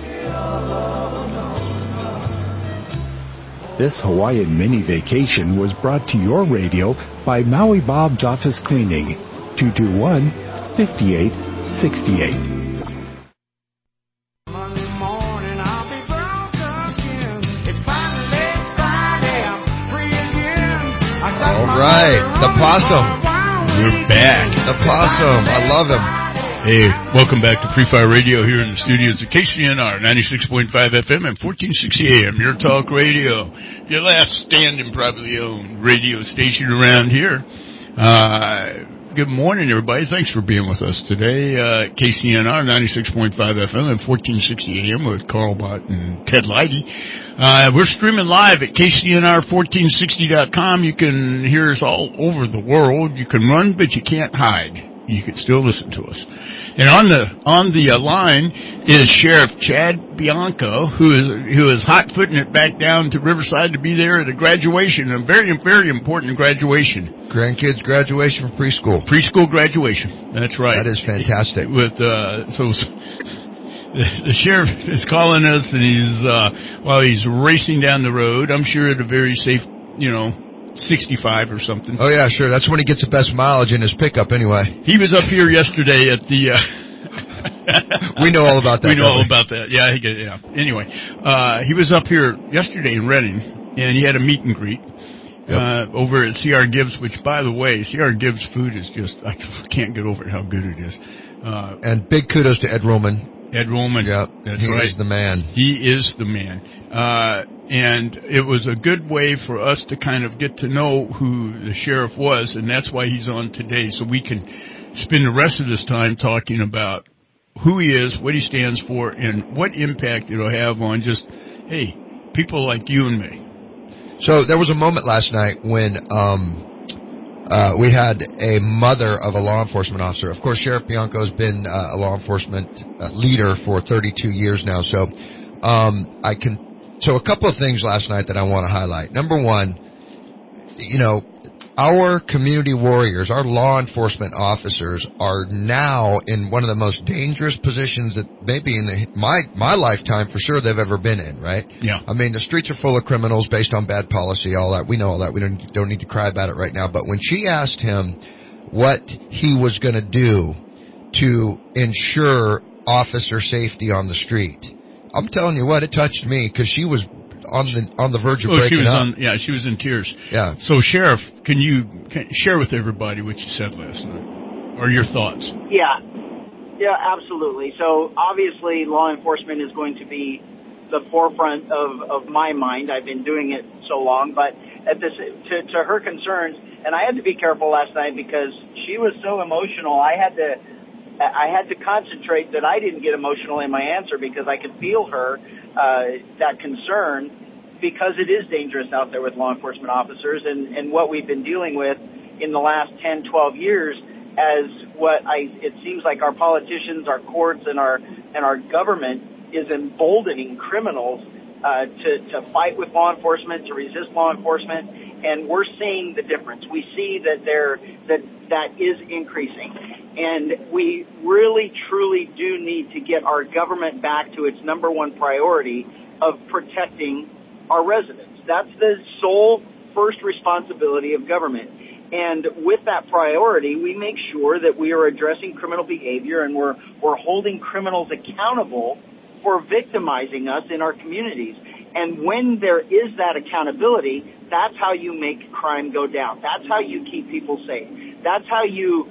This Hawaiian mini vacation was brought to your radio by Maui Bob's Office Cleaning, 221-5868. All right. The possum. We're back. The possum. I love him. Hey, welcome back to Free Fire Radio here in the studios at KCNR, 96.5 FM and 1460 AM, your talk radio, your last standing privately owned radio station around here. Good morning, everybody. Thanks for being with us today. KCNR, 96.5 FM and 1460 AM with Carl Bott and Ted Leidy. We're streaming live at KCNR1460.com. You can hear us all over the world. You can run, but you can't hide. You can still listen to us. And on the line is Sheriff Chad Bianco, who is hot-footing it back down to Riverside to be there at a graduation, a very, very important graduation. Grandkids graduation from preschool. Preschool graduation. That's right. That is fantastic. With the sheriff is calling us, and he's racing down the road. I'm sure at a very safe, 65 or something. Oh, yeah, sure. That's when he gets the best mileage in his pickup anyway. He was up here yesterday at the... We know all about that. We know all about that. Yeah. Anyway, he was up here yesterday in Reading, and he had a meet and greet over at C.R. Gibbs, which, by the way, C.R. Gibbs food is just... I can't get over how good it is. And big kudos to Ed Roman. Ed Roman. Yep. That's right. He is the man. He is the man. And it was a good way for us to kind of get to know who the sheriff was, and that's why he's on today, so we can spend the rest of this time talking about who he is, what he stands for, and what impact it'll have on just, hey, people like you and me. So there was a moment last night when we had a mother of a law enforcement officer. Of course, Sheriff Bianco has been a law enforcement leader for 32 years now, so So a couple of things last night that I want to highlight. Number one, our community warriors, our law enforcement officers are now in one of the most dangerous positions that maybe in my lifetime for sure they've ever been in, right? Yeah. I mean, the streets are full of criminals based on bad policy, all that. We know all that. We don't need to cry about it right now. But when she asked him what he was going to do to ensure officer safety on the street, I'm telling you what, it touched me because she was on the verge of breaking up. She was in tears. Yeah. So, Sheriff, can you share with everybody what you said last night, or your thoughts? Yeah, absolutely. So, obviously, law enforcement is going to be the forefront of my mind. I've been doing it so long, but to her concerns, and I had to be careful last night because she was so emotional. I had to concentrate that I didn't get emotional in my answer because I could feel her, that concern, because it is dangerous out there with law enforcement officers and what we've been dealing with in the last 10, 12 years as it seems like our politicians, our courts, and our government is emboldening criminals to fight with law enforcement, to resist law enforcement, and we're seeing the difference. We see that that is increasing. And we really, truly do need to get our government back to its number one priority of protecting our residents. That's the sole first responsibility of government. And with that priority, we make sure that we are addressing criminal behavior and we're holding criminals accountable for victimizing us in our communities. And when there is that accountability, that's how you make crime go down. That's how you keep people safe. That's how you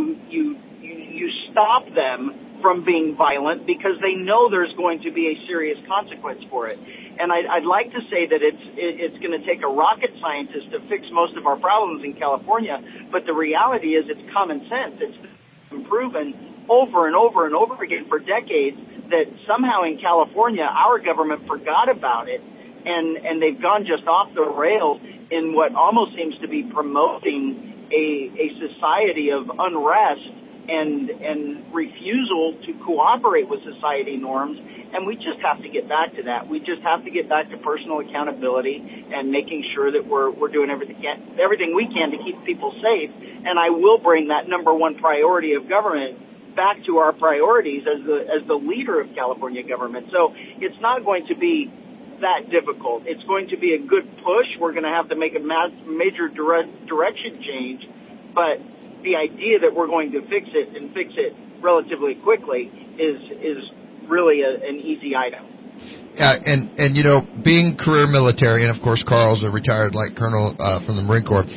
stop them from being violent because they know there's going to be a serious consequence for it. And I'd like to say that it's going to take a rocket scientist to fix most of our problems in California, but the reality is it's common sense. It's been proven over and over and over again for decades that somehow in California our government forgot about it, and they've gone just off the rails in what almost seems to be promoting a society of unrest and refusal to cooperate with society norms, and we just have to get back to that. We just have to get back to personal accountability and making sure that we're doing everything we can to keep people safe. And I will bring that number one priority of government back to our priorities as the leader of California government. So it's not going to be that difficult. It's going to be a good push. We're going to have to make a major direction change, but the idea that we're going to fix it relatively quickly is really an easy item. Yeah, and being career military, and of course Carl's a retired light colonel from the Marine Corps,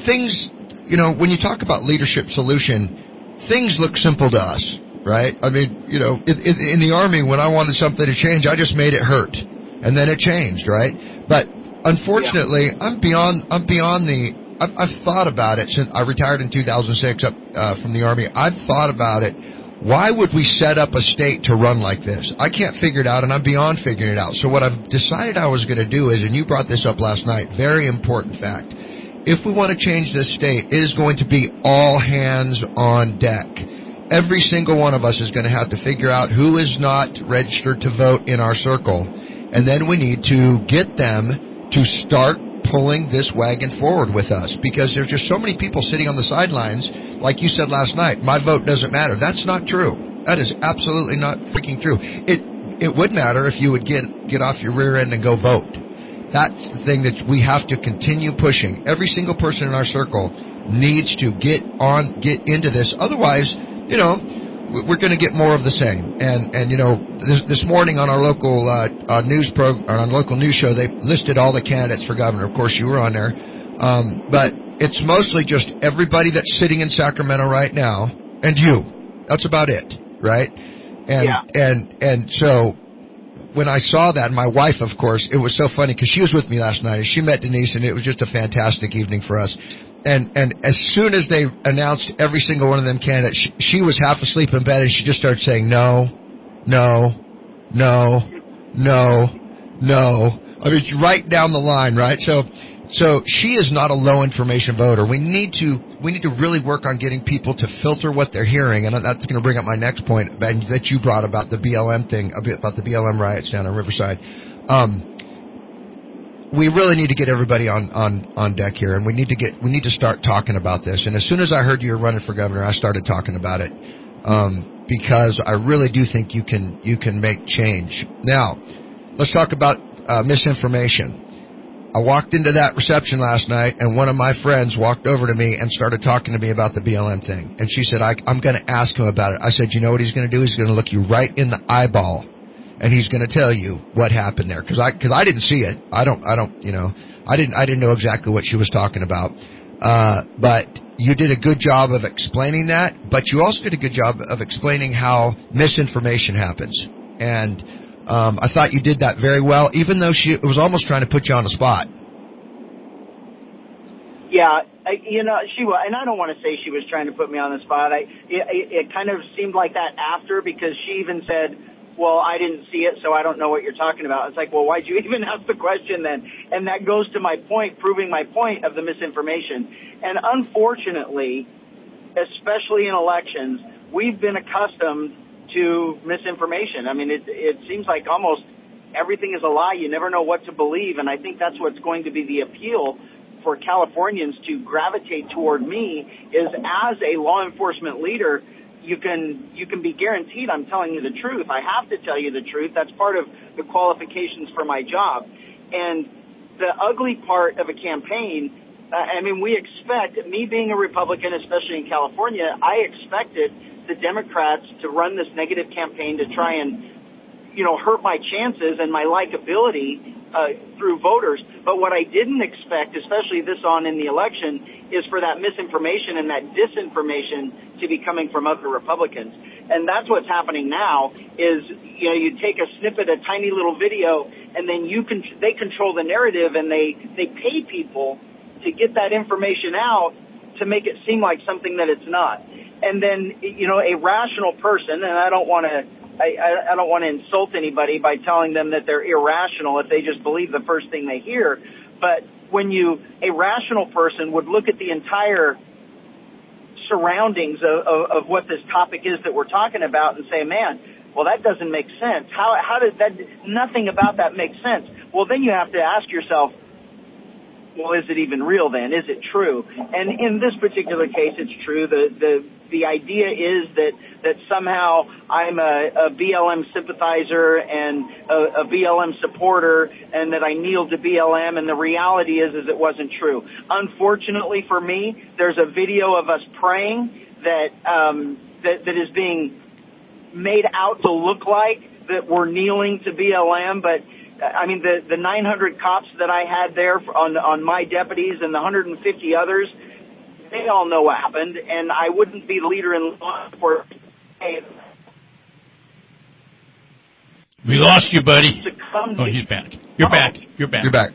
things, when you talk about leadership solution, things look simple to us, right? I mean, in the Army, when I wanted something to change, I just made it hurt, and then it changed, right? But unfortunately, I've thought about it since I retired in 2006 from the Army. I've thought about it. Why would we set up a state to run like this? I can't figure it out, and I'm beyond figuring it out. So what I've decided I was going to do is, and you brought this up last night, very important fact. If we want to change this state, it is going to be all hands on deck. Every single one of us is going to have to figure out who is not registered to vote in our circle, and then we need to get them to start pulling this wagon forward with us, because there's just so many people sitting on the sidelines. Like you said last night, my vote doesn't matter. That's not true. That is absolutely not freaking true. It would matter if you would get off your rear end and go vote. That's the thing that we have to continue pushing. Every single person in our circle needs to get into this. Otherwise, we're going to get more of the same. And this morning on our local local news show, they listed all the candidates for governor. Of course, you were on there. But it's mostly just everybody that's sitting in Sacramento right now, and you. That's about it, right? And so when I saw that, my wife, of course, it was so funny because she was with me last night, and she met Denise, and it was just a fantastic evening for us. And as soon as they announced every single one of them candidates, she was half asleep in bed, and she just started saying no, no, no, no, no. I mean, right down the line, right? So she is not a low information voter. We need to really work on getting people to filter what they're hearing, and that's going to bring up my next point that you brought about the BLM thing, about the BLM riots down on Riverside. We really need to get everybody on deck here, and we need to start talking about this. And as soon as I heard you were running for governor, I started talking about it, because I really do think you can make change. Now, let's talk about misinformation. I walked into that reception last night, and one of my friends walked over to me and started talking to me about the BLM thing. And she said, I'm going to ask him about it. I said, you know what he's going to do? He's going to look you right in the eyeball, and he's going to tell you what happened there. Because I didn't see it. I didn't know exactly what she was talking about. But you did a good job of explaining that, but you also did a good job of explaining how misinformation happens. And I thought you did that very well, even though she was almost trying to put you on the spot. Yeah, she was, and I don't want to say she was trying to put me on the spot. It kind of seemed like that after, because she even said, well, I didn't see it, so I don't know what you're talking about. It's like, well, why'd you even ask the question then? And that goes to my point, proving my point of the misinformation. And unfortunately, especially in elections, we've been accustomed to misinformation. I mean, it seems like almost everything is a lie. You never know what to believe. And I think that's what's going to be the appeal for Californians to gravitate toward me, is as a law enforcement leader, you can be guaranteed I'm telling you the truth. I have to tell you the truth. That's part of the qualifications for my job. And the ugly part of a campaign, we expect, me being a Republican, especially in California, I expected the Democrats to run this negative campaign to try and, hurt my chances and my likability through voters. But what I didn't expect, especially this on in the election, is for that misinformation and that disinformation to be coming from other Republicans. And that's what's happening now is, you take a snippet, a tiny little video, and then they control the narrative, and they pay people to get that information out to make it seem like something that it's not. And then, a rational person, and I don't want to insult anybody by telling them that they're irrational if they just believe the first thing they hear. But when a rational person would look at the entire surroundings of what this topic is that we're talking about and say, man, well, that doesn't make sense. How does that, nothing about that make sense? Well, then you have to ask yourself, well, is it even real then? Is it true? And in this particular case, it's true. The idea is that somehow I'm a BLM sympathizer and a BLM supporter, and that I kneel to BLM, and the reality is it wasn't true. Unfortunately for me, there's a video of us praying that is being made out to look like that we're kneeling to BLM, but the 900 cops that I had there on my deputies and the 150 others, they all know what happened, and I wouldn't be the leader in law enforcement. We lost you, buddy. Oh, he's back. You're back. You're back. You're back.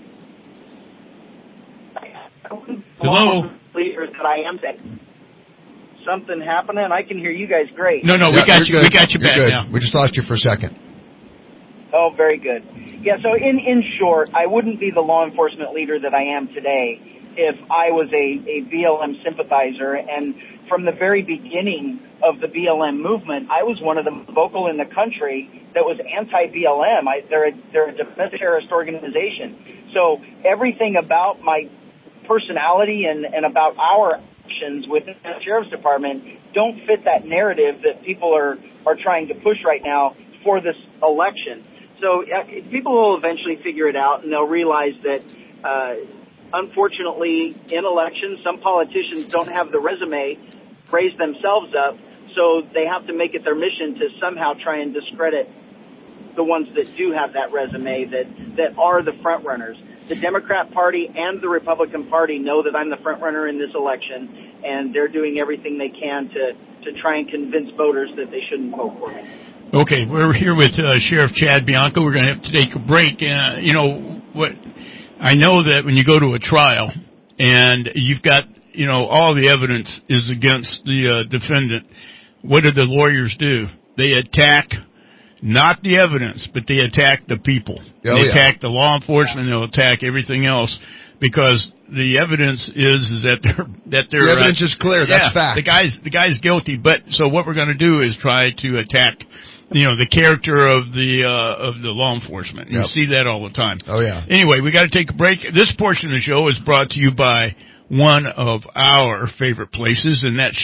Hello? Leaders that I am saying. Something happening? I can hear you guys great. No, we got you. We got you back now. We just lost you for a second. Oh, very good. Yeah, so in short, I wouldn't be the law enforcement leader that I am today if I was a BLM sympathizer. And from the very beginning of the BLM movement, I was one of the vocal in the country that was anti-BLM. They're a domestic terrorist organization. So everything about my personality and about our actions within the Sheriff's Department don't fit that narrative that people are trying to push right now for this election. So people will eventually figure it out, and they'll realize that, unfortunately, in elections, some politicians don't have the resume to raise themselves up, so they have to make it their mission to somehow try and discredit the ones that do have that resume, that are the front runners. The Democrat Party and the Republican Party know that I'm the front runner in this election, and they're doing everything they can to try and convince voters that they shouldn't vote for me. Okay, we're here with Sheriff Chad Bianco. We're going to have to take a break. You know what? I know that when you go to a trial and you've got, all the evidence is against the defendant, what do the lawyers do? They attack not the evidence, but they attack the people. They attack the law enforcement. They'll attack everything else because the evidence is that they're the evidence is clear. That's fact. The guy's guilty. But so what we're going to do is try to attack, the character of the law enforcement. You see that all the time. Oh yeah. Anyway, we got to take a break. This portion of the show is brought to you by one of our favorite places, and that's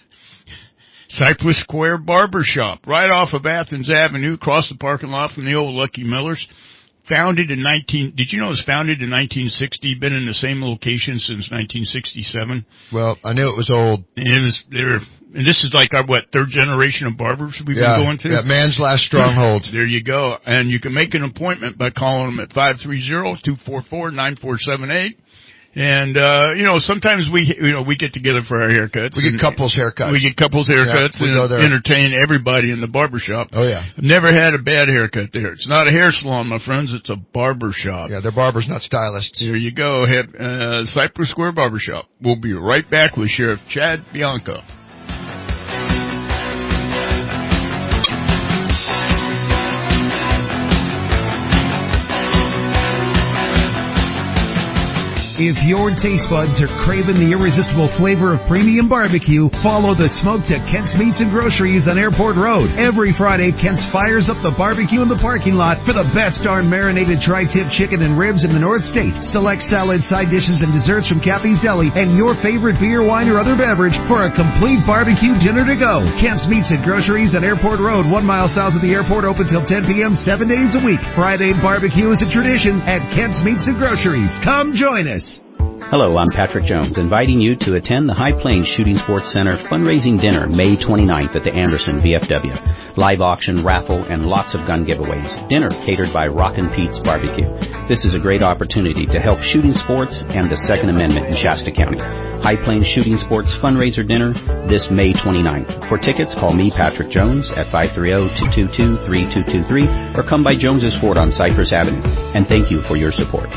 Cypress Square Barbershop, right off of Athens Avenue, across the parking lot from the old Lucky Millers. Founded in did you know it was founded in 1960, been in the same location since 1967? Well, I knew it was old. And this is like our, third generation of barbers we've been going to? Yeah, man's last stronghold. There you go. And you can make an appointment by calling them at 530-244-9478. And, sometimes we get together for our haircuts. We get couples haircuts. And entertain everybody in the barbershop. Oh, yeah. I've never had a bad haircut there. It's not a hair salon, my friends. It's a barbershop. Yeah, they're barbers, not stylists. There you go. Cypress Square Barbershop. We'll be right back with Sheriff Chad Bianco. If your taste buds are craving the irresistible flavor of premium barbecue, follow the smoke to Kent's Meats and Groceries on Airport Road. Every Friday, Kent's fires up the barbecue in the parking lot for the best darn marinated tri-tip chicken and ribs in the North State. Select salad, side dishes, and desserts from Kathy's Deli, and your favorite beer, wine, or other beverage for a complete barbecue dinner to go. Kent's Meats and Groceries on Airport Road, 1 mile south of the airport, open till 10 p.m. 7 days a week. Friday barbecue is a tradition at Kent's Meats and Groceries. Come join us. Hello, I'm Patrick Jones, inviting you to attend the High Plains Shooting Sports Center fundraising dinner May 29th at the Anderson VFW. Live auction, raffle, and lots of gun giveaways. Dinner catered by Rockin' Pete's Barbecue. This is a great opportunity to help shooting sports and the Second Amendment in Shasta County. High Plains Shooting Sports fundraiser dinner this May 29th. For tickets, call me, Patrick Jones, at 530-222-3223 or come by Jones's Ford on Cypress Avenue. And thank you for your support.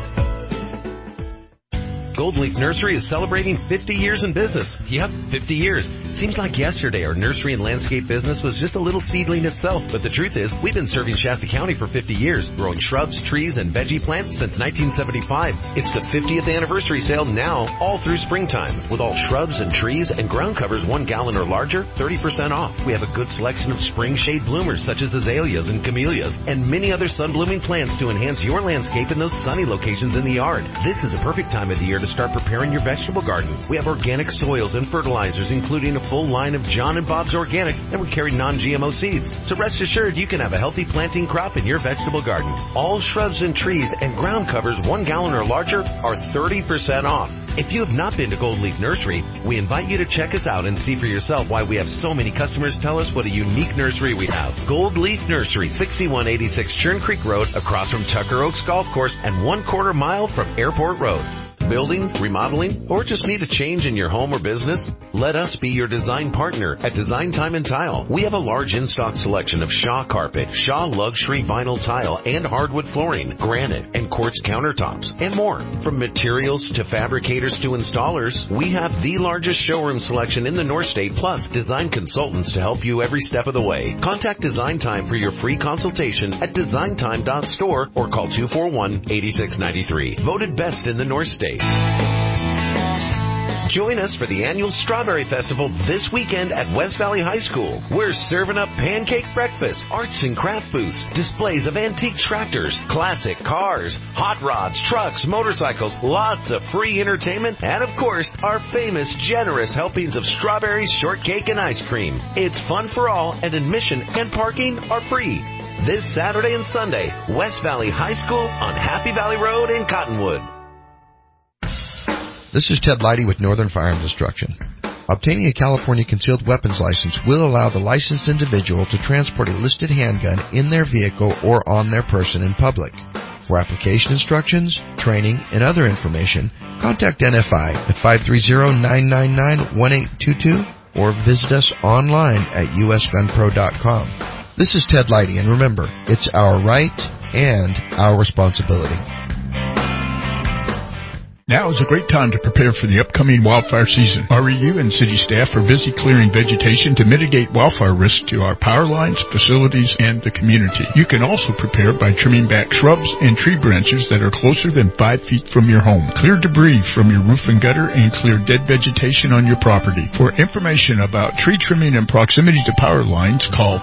Golden Leaf Nursery is celebrating 50 years in business. Yep, 50 years. Seems like yesterday our nursery and landscape business was just a little seedling itself, but the truth is we've been serving Shasta County for 50 years, growing shrubs, trees, and veggie plants since 1975. It's the 50th anniversary sale now, all through springtime, with all shrubs and trees and ground covers 1 gallon or larger, 30% off. We have a good selection of spring shade bloomers such as azaleas and camellias, and many other sun-blooming plants to enhance your landscape in those sunny locations in the yard. This is a perfect time of the year to start preparing your vegetable garden. We have organic soils and fertilizers, including a full line of John and Bob's Organics, and we carry non-GMO seeds. So rest assured you can have a healthy planting crop in your vegetable garden. All shrubs and trees and ground covers 1 gallon or larger are 30% off. If you have not been to Gold Leaf Nursery, we invite you to check us out and see for yourself why we have so many customers tell us what a unique nursery we have. Gold Leaf Nursery, 6186 Churn Creek Road, across from Tucker Oaks Golf Course and 1/4 mile from Airport Road. building, remodeling, or just need a change in your home or business? Let us be your design partner at Design Time and Tile. We have a large in-stock selection of Shaw carpet, Shaw luxury vinyl tile, and hardwood flooring, granite and quartz countertops, and more. From materials to fabricators to installers, we have the largest showroom selection in the North State, plus design consultants to help you every step of the way. Contact Design Time for your free consultation at designtime.store or call 241-8693. Voted best in the North State. Join us for the annual Strawberry Festival this weekend at West Valley High School. We're serving up pancake breakfast, arts and craft booths, displays of antique tractors, classic cars, hot rods, trucks, motorcycles, lots of free entertainment, and of course, our famous generous helpings of strawberries, shortcake, and ice cream. It's fun for all, and admission and parking are free. This Saturday and Sunday, West Valley High School on Happy Valley Road in Cottonwood. This is Ted Leidy with Northern Fire and Destruction. Obtaining a California concealed weapons license will allow the licensed individual to transport a listed handgun in their vehicle or on their person in public. For application instructions, training, and other information, contact NFI at 530-999-1822 or visit us online at usgunpro.com. This is Ted Leidy, and remember, it's our right and our responsibility. Now is a great time to prepare for the upcoming wildfire season. REU and city staff are busy clearing vegetation to mitigate wildfire risk to our power lines, facilities, and the community. You can also prepare by trimming back shrubs and tree branches that are closer than 5 feet from your home. Clear debris from your roof and gutter and clear dead vegetation on your property. For information about tree trimming and proximity to power lines, call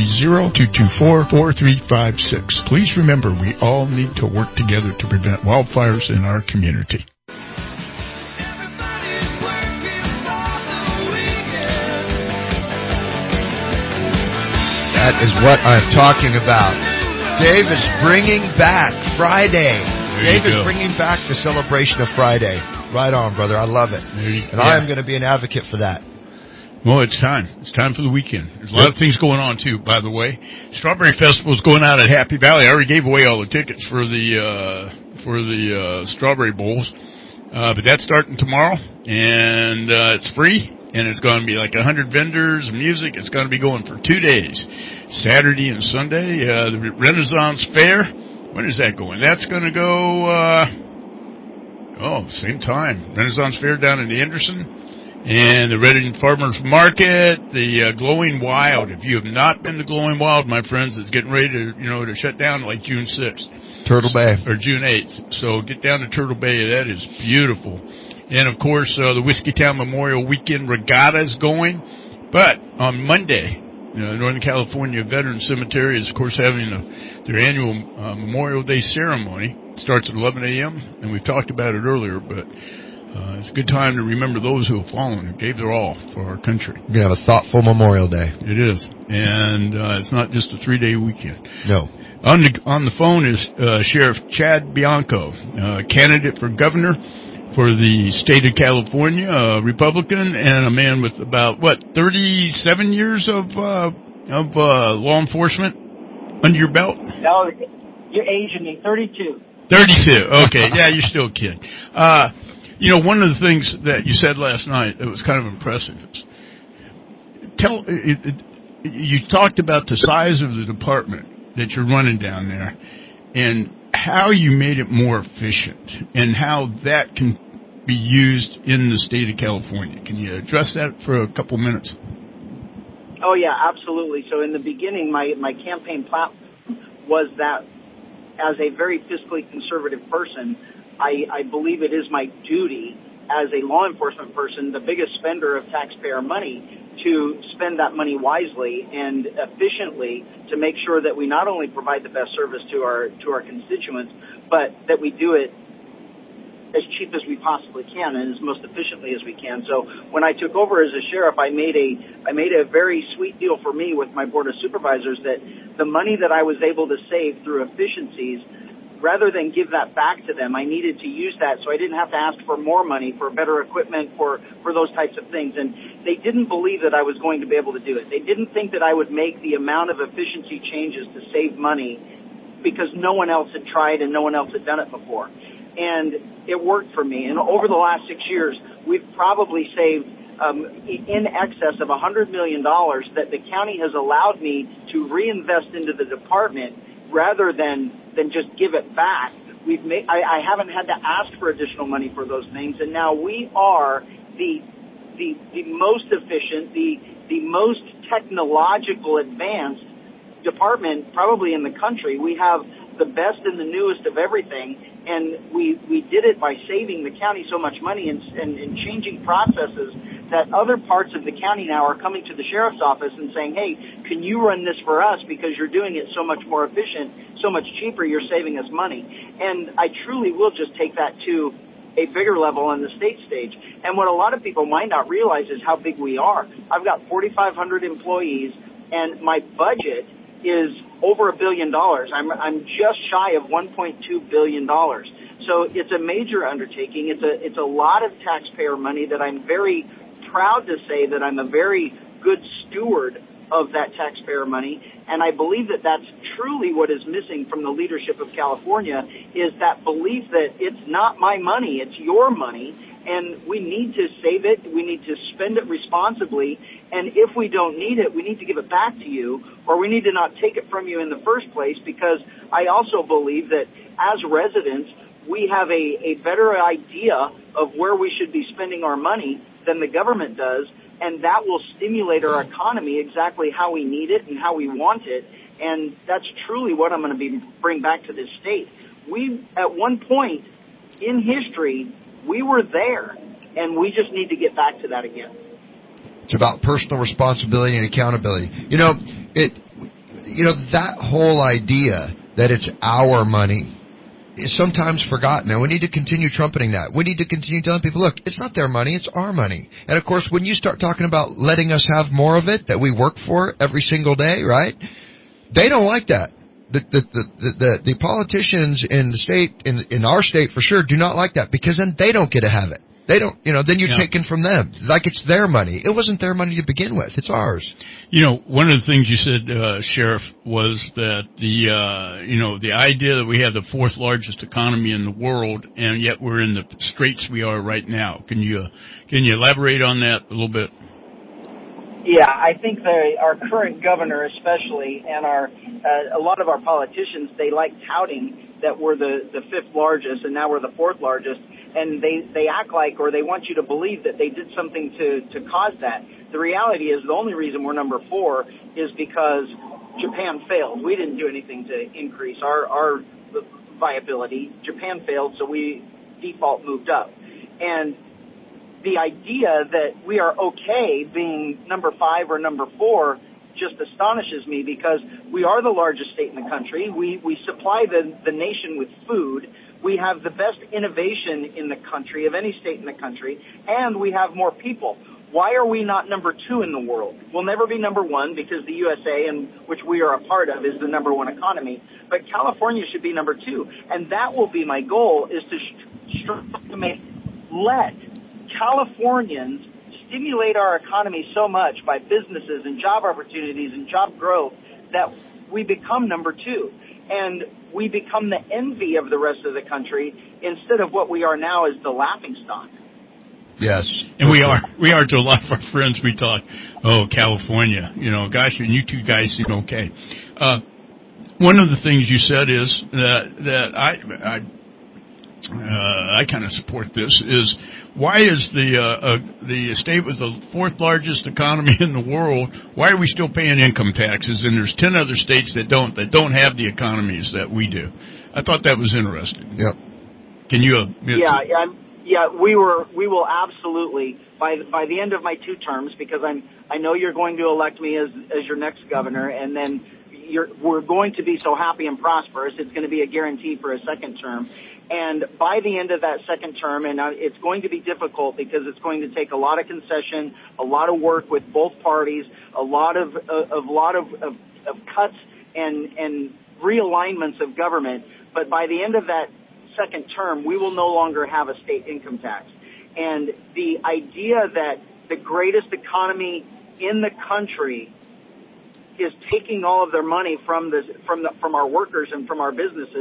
530-224-4356. Please remember, we all need to work together to prevent wildfires in our community. That is what I'm talking about. Dave is bringing back Friday. Dave is bringing back the celebration of Friday. Right on, brother. I love it. And I am going to be an advocate for that. Well, it's time. It's time for the weekend. There's a lot of things going on, too, by the way. Strawberry Festival is going out at Happy Valley. I already gave away all the tickets for the Strawberry Bowls. But that's starting tomorrow, and it's free. And it's going to be like 100 vendors, music. It's going to be going for 2 days, Saturday and Sunday. The Renaissance Fair, when is that going? That's going to go, same time. Renaissance Fair down in Anderson. And the Redding Farmers Market, the Glowing Wild. If you have not been to Glowing Wild, my friends, it's getting ready to shut down like June 6th. Turtle Bay. Or June 8th. So get down to Turtle Bay. That is beautiful. And, of course, the Whiskeytown Memorial Weekend Regatta is going. But on Monday, Northern California Veterans Cemetery is, of course, having their annual Memorial Day ceremony. It starts at 11 a.m., and we've talked about it earlier, but it's a good time to remember those who have fallen, who gave their all for our country. You're going to have a thoughtful Memorial Day. It is. And it's not just a 3-day weekend. No. On the phone is Sheriff Chad Bianco, candidate for governor for the state of California, a Republican, and a man with about, 37 years of law enforcement under your belt? No, you're aging me, 32. 32, okay. Yeah, you're still a kid. One of the things that you said last night that was kind of impressive you talked about the size of the department that you're running down there and how you made it more efficient and how that can be used in the state of California. Can you address that for a couple minutes? Oh, yeah, absolutely. So in the beginning, my campaign platform was that as a very fiscally conservative person, I believe it is my duty as a law enforcement person, the biggest spender of taxpayer money, to spend that money wisely and efficiently to make sure that we not only provide the best service to our constituents, but that we do it as cheap as we possibly can and as most efficiently as we can. So when I took over as a sheriff, I made a very sweet deal for me with my board of supervisors that the money that I was able to save through efficiencies, rather than give that back to them, I needed to use that so I didn't have to ask for more money, for better equipment, for those types of things. And they didn't believe that I was going to be able to do it. They didn't think that I would make the amount of efficiency changes to save money because no one else had tried and no one else had done it before. and it worked for me. And over the last 6 years, we've probably saved in excess of $100 million that the county has allowed me to reinvest into the department rather than just give it back. I haven't had to ask for additional money for those things, and now we are the most efficient, the most technological advanced department probably in the country. We have the best and the newest of everything, and we did it by saving the county so much money and changing processes that other parts of the county now are coming to the sheriff's office and saying, hey, can you run this for us because you're doing it so much more efficient, so much cheaper, you're saving us money. And I truly will just take that to a bigger level on the state stage. And what a lot of people might not realize is how big we are. I've got 4,500 employees, and my budget is over $1 billion. I'm just shy of $1.2 billion. So it's a major undertaking. It's a lot of taxpayer money that I'm very proud to say that I'm a very good steward of that taxpayer money. And I believe that that's truly what is missing from the leadership of California, is that belief that it's not my money, it's your money, and we need to save it, we need to spend it responsibly, and if we don't need it, we need to give it back to you, or we need to not take it from you in the first place, because I also believe that as residents, we have a better idea of where we should be spending our money than the government does, and that will stimulate our economy exactly how we need it and how we want it, and that's truly what I'm going to bring back to this state. We, at one point in history, we were there, and we just need to get back to that again. It's about personal responsibility and accountability. That whole idea that it's our money is sometimes forgotten, and we need to continue trumpeting that. We need to continue telling people, look, it's not their money, it's our money. And of course, when you start talking about letting us have more of it that we work for every single day, right? They don't like that. The politicians in the state, in our state for sure, do not like that, because then they don't get to have it. They don't, then you're taking from them. Like it's their money. It wasn't their money to begin with. It's ours. One of the things you said, Sheriff, was that the idea that we have the fourth largest economy in the world, and yet we're in the straits we are right now. Can you elaborate on that a little bit? Yeah, I think our current governor especially, and a lot of our politicians, they like touting that we're the fifth largest and now we're the fourth largest, and they act like, or they want you to believe that they did something to cause that. The reality is the only reason we're number 4 is because Japan failed. We didn't do anything to increase our viability. Japan failed, so we default moved up. And the idea that we are okay being number 5 or number 4 just astonishes me, because we are the largest state in the country. We supply the nation with food. We have the best innovation in the country, of any state in the country, and we have more people. Why are we not number 2 in the world? We'll never be number 1 because the USA, which we are a part of, is the number 1 economy. But California should be number 2, and that will be my goal, is to let Californians stimulate our economy so much by businesses and job opportunities and job growth that we become number 2. And we become the envy of the rest of the country instead of what we are now as the laughingstock. Yes. And we are to a lot of our friends. We talk, California, gosh, and you two guys seem okay. One of the things you said is that I kind of support this, is why is the state with the 4th largest economy in the world, why are we still paying income taxes? And there's 10 other states that don't have the economies that we do. I thought that was interesting. Yep. Can you? Yeah, we will absolutely, by the end of my 2 terms, because I know you're going to elect me as your next governor, and then we're going to be so happy and prosperous, it's going to be a guarantee for a second term. And by the end of that second term, and it's going to be difficult because it's going to take a lot of concession, a lot of work with both parties, a lot of cuts and realignments of government. But by the end of that second term, we will no longer have a state income tax. And the idea that the greatest economy in the country is taking all of their money from our workers and from our businesses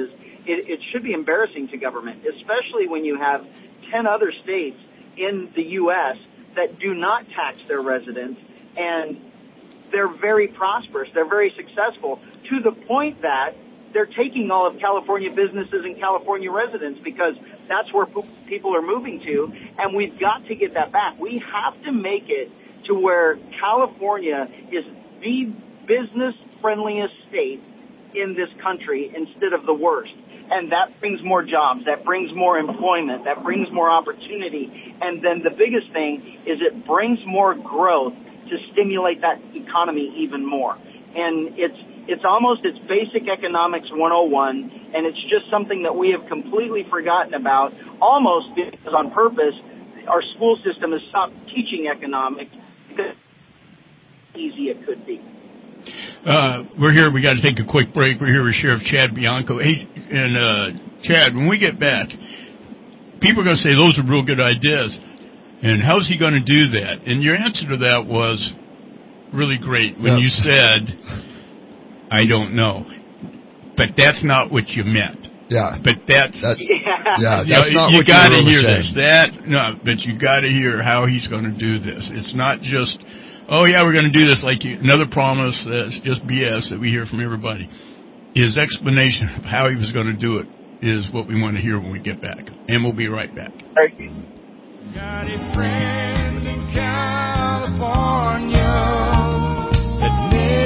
it should be embarrassing to government, especially when you have 10 other states in the U.S. that do not tax their residents, and they're very prosperous. They're very successful to the point that they're taking all of California businesses and California residents because that's where people are moving to, and we've got to get that back. We have to make it to where California is the business-friendliest state in this country instead of the worst. And that brings more jobs, that brings more employment, that brings more opportunity. And then the biggest thing is it brings more growth to stimulate that economy even more. And it's basic economics 101, and it's just something that we have completely forgotten about, almost because on purpose, our school system has stopped teaching economics because easy it could be. We're here. We got to take a quick break. We're here with Sheriff Chad Bianco. Hey, and Chad, when we get back, people are going to say those are real good ideas. And how's he going to do that? And your answer to that was really great when you said, I don't know. But that's not what you meant. Yeah. But that's not you what got to you hear saying. this. But you got to hear how he's going to do this. It's not just, oh yeah, we're going to do this like another promise that's just BS that we hear from everybody. His explanation of how he was going to do it is what we want to hear when we get back. And we'll be right back. Got any friends in California that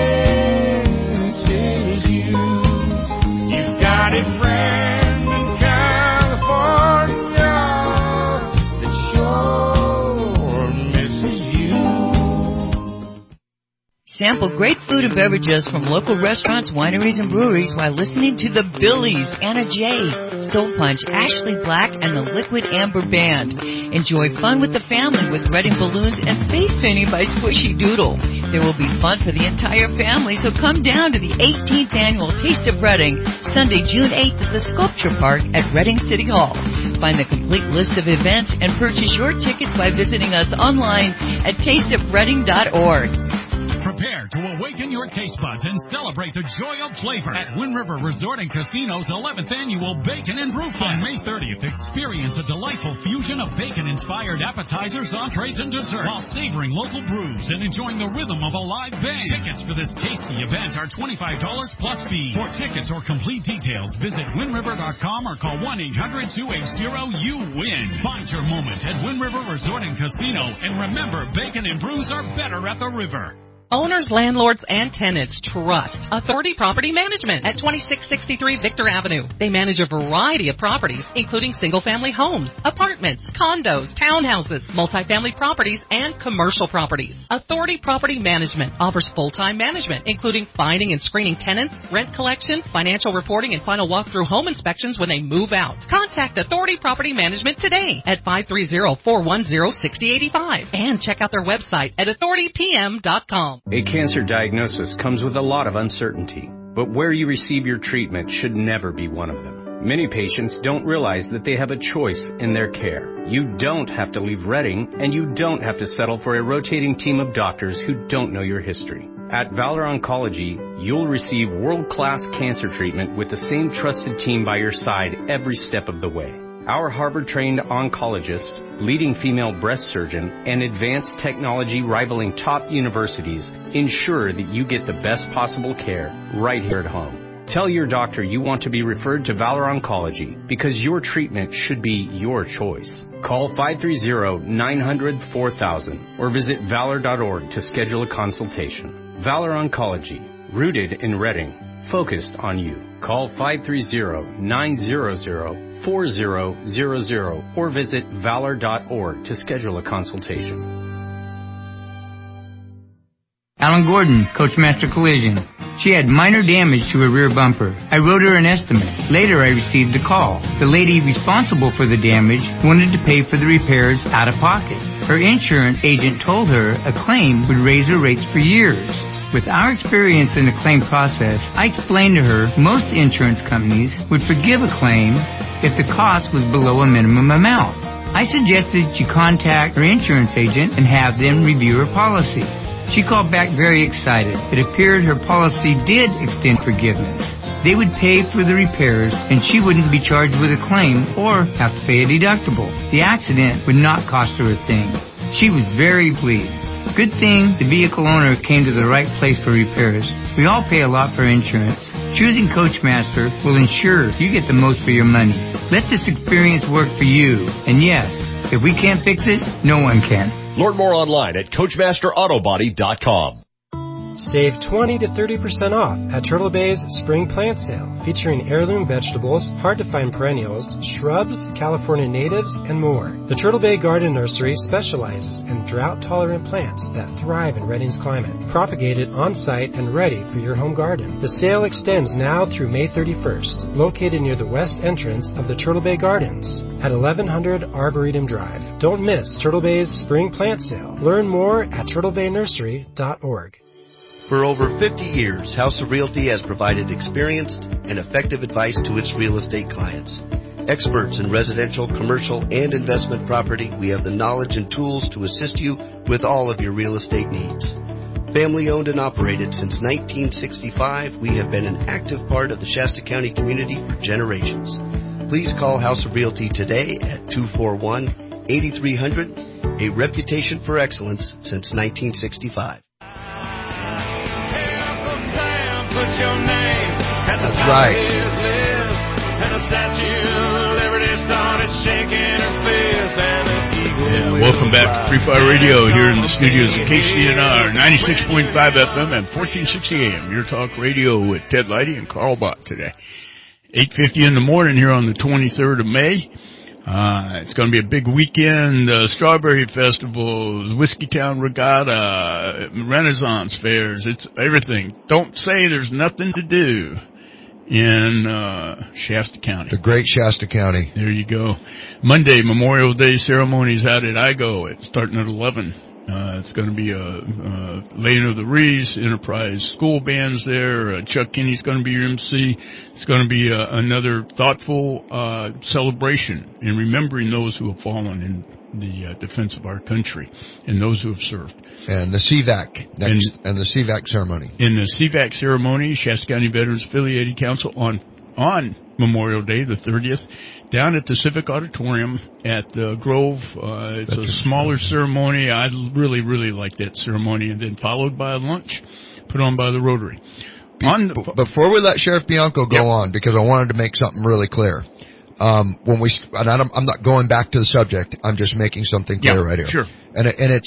misses you? You've got a friend in California that sure misses you. Sample great food and beverages from local restaurants, wineries, and breweries while listening to the Billies, Anna J, Soul Punch, Ashley Black, and the Liquid Amber Band. Enjoy fun with the family with Reading balloons and face painting by Squishy Doodle. There will be fun for the entire family, so come down to the 18th Annual Taste of Reading, Sunday, June 8th at the Sculpture Park at Reading City Hall. Find the complete list of events and purchase your tickets by visiting us online at tasteofreading.org. Prepare to awaken your taste buds and celebrate the joy of flavor at Wind River Resort and Casino's 11th Annual Bacon and Brew Fest. On May 30th, experience a delightful fusion of bacon-inspired appetizers, entrees, and desserts while savoring local brews and enjoying the rhythm of a live band. Tickets for this tasty event are $25 plus fee. For tickets or complete details, visit windriver.com or call 1-800-280-YOU-WIN. Find your moment at Wind River Resort and Casino, and remember, bacon and brews are better at the river. Owners, landlords, and tenants trust Authority Property Management at 2663 Victor Avenue. They manage a variety of properties, including single-family homes, apartments, condos, townhouses, multifamily properties, and commercial properties. Authority Property Management offers full-time management, including finding and screening tenants, rent collection, financial reporting, and final walkthrough home inspections when they move out. Contact Authority Property Management today at 530-410-6085 and check out their website at authoritypm.com. A cancer diagnosis comes with a lot of uncertainty, but where you receive your treatment should never be one of them. Many patients don't realize that they have a choice in their care. You don't have to leave Reading, and you don't have to settle for a rotating team of doctors who don't know your history. At Valor Oncology, you'll receive world-class cancer treatment with the same trusted team by your side every step of the way. Our Harvard-trained oncologist, leading female breast surgeon, and advanced technology rivaling top universities ensure that you get the best possible care right here at home. Tell your doctor you want to be referred to Valor Oncology because your treatment should be your choice. Call 530-900-4000 or visit valor.org to schedule a consultation. Valor Oncology, rooted in Reading, focused on you. Call 530-900-4000 or visit valor.org to schedule a consultation. Alan Gordon, Coachmaster Collision. She had minor damage to her rear bumper. I wrote her an estimate. Later, I received a call. The lady responsible for the damage wanted to pay for the repairs out of pocket. Her insurance agent told her a claim would raise her rates for years. With our experience in the claim process, I explained to her most insurance companies would forgive a claim if the cost was below a minimum amount. I suggested she contact her insurance agent and have them review her policy. She called back very excited. It appeared her policy did extend forgiveness. They would pay for the repairs, and she wouldn't be charged with a claim or have to pay a deductible. The accident would not cost her a thing. She was very pleased. Good thing the vehicle owner came to the right place for repairs. We all pay a lot for insurance. Choosing Coachmaster will ensure you get the most for your money. Let this experience work for you. And yes, if we can't fix it, no one can. Learn more online at CoachmasterAutobody.com. Save 20 to 30% off at Turtle Bay's Spring Plant Sale, featuring heirloom vegetables, hard-to-find perennials, shrubs, California natives, and more. The Turtle Bay Garden Nursery specializes in drought-tolerant plants that thrive in Redding's climate, propagated on-site and ready for your home garden. The sale extends now through May 31st, located near the west entrance of the Turtle Bay Gardens at 1100 Arboretum Drive. Don't miss Turtle Bay's Spring Plant Sale. Learn more at turtlebaynursery.org. For over 50 years, House of Realty has provided experienced and effective advice to its real estate clients. Experts in residential, commercial, and investment property, we have the knowledge and tools to assist you with all of your real estate needs. Family owned and operated since 1965, we have been an active part of the Shasta County community for generations. Please call House of Realty today at 241-8300, a reputation for excellence since 1965. That's right. Yeah, welcome back to Free Fire Radio here in the studios of KCNR 96.5 FM and 1460 AM. Your talk radio with Ted Leidy and Carl Bott today. 8:50 in the morning here on the 23rd of May. It's going to be a big weekend. Strawberry Festival, Whiskeytown Regatta, Renaissance Fairs. It's everything. Don't say there's nothing to do in Shasta County. The great Shasta County. There you go. Monday, Memorial Day ceremonies out at IGO. It's starting at 11. It's going to be laying of the wreaths, Enterprise School Band's there. Chuck Kinney's going to be your MC. It's going to be another thoughtful celebration in remembering those who have fallen in the defense of our country and those who have served. And the CVAC next, and the CVAC ceremony. In the CVAC ceremony, Shasta County Veterans Affiliated Council on Memorial Day, the 30th, down at the Civic Auditorium at Grove. It's a smaller ceremony. I really, really like that ceremony. And then followed by a lunch put on by the Rotary. Before we let Sheriff Bianco go on, because I wanted to make something really clear. I'm not going back to the subject. I'm just making something clear right here. Sure. And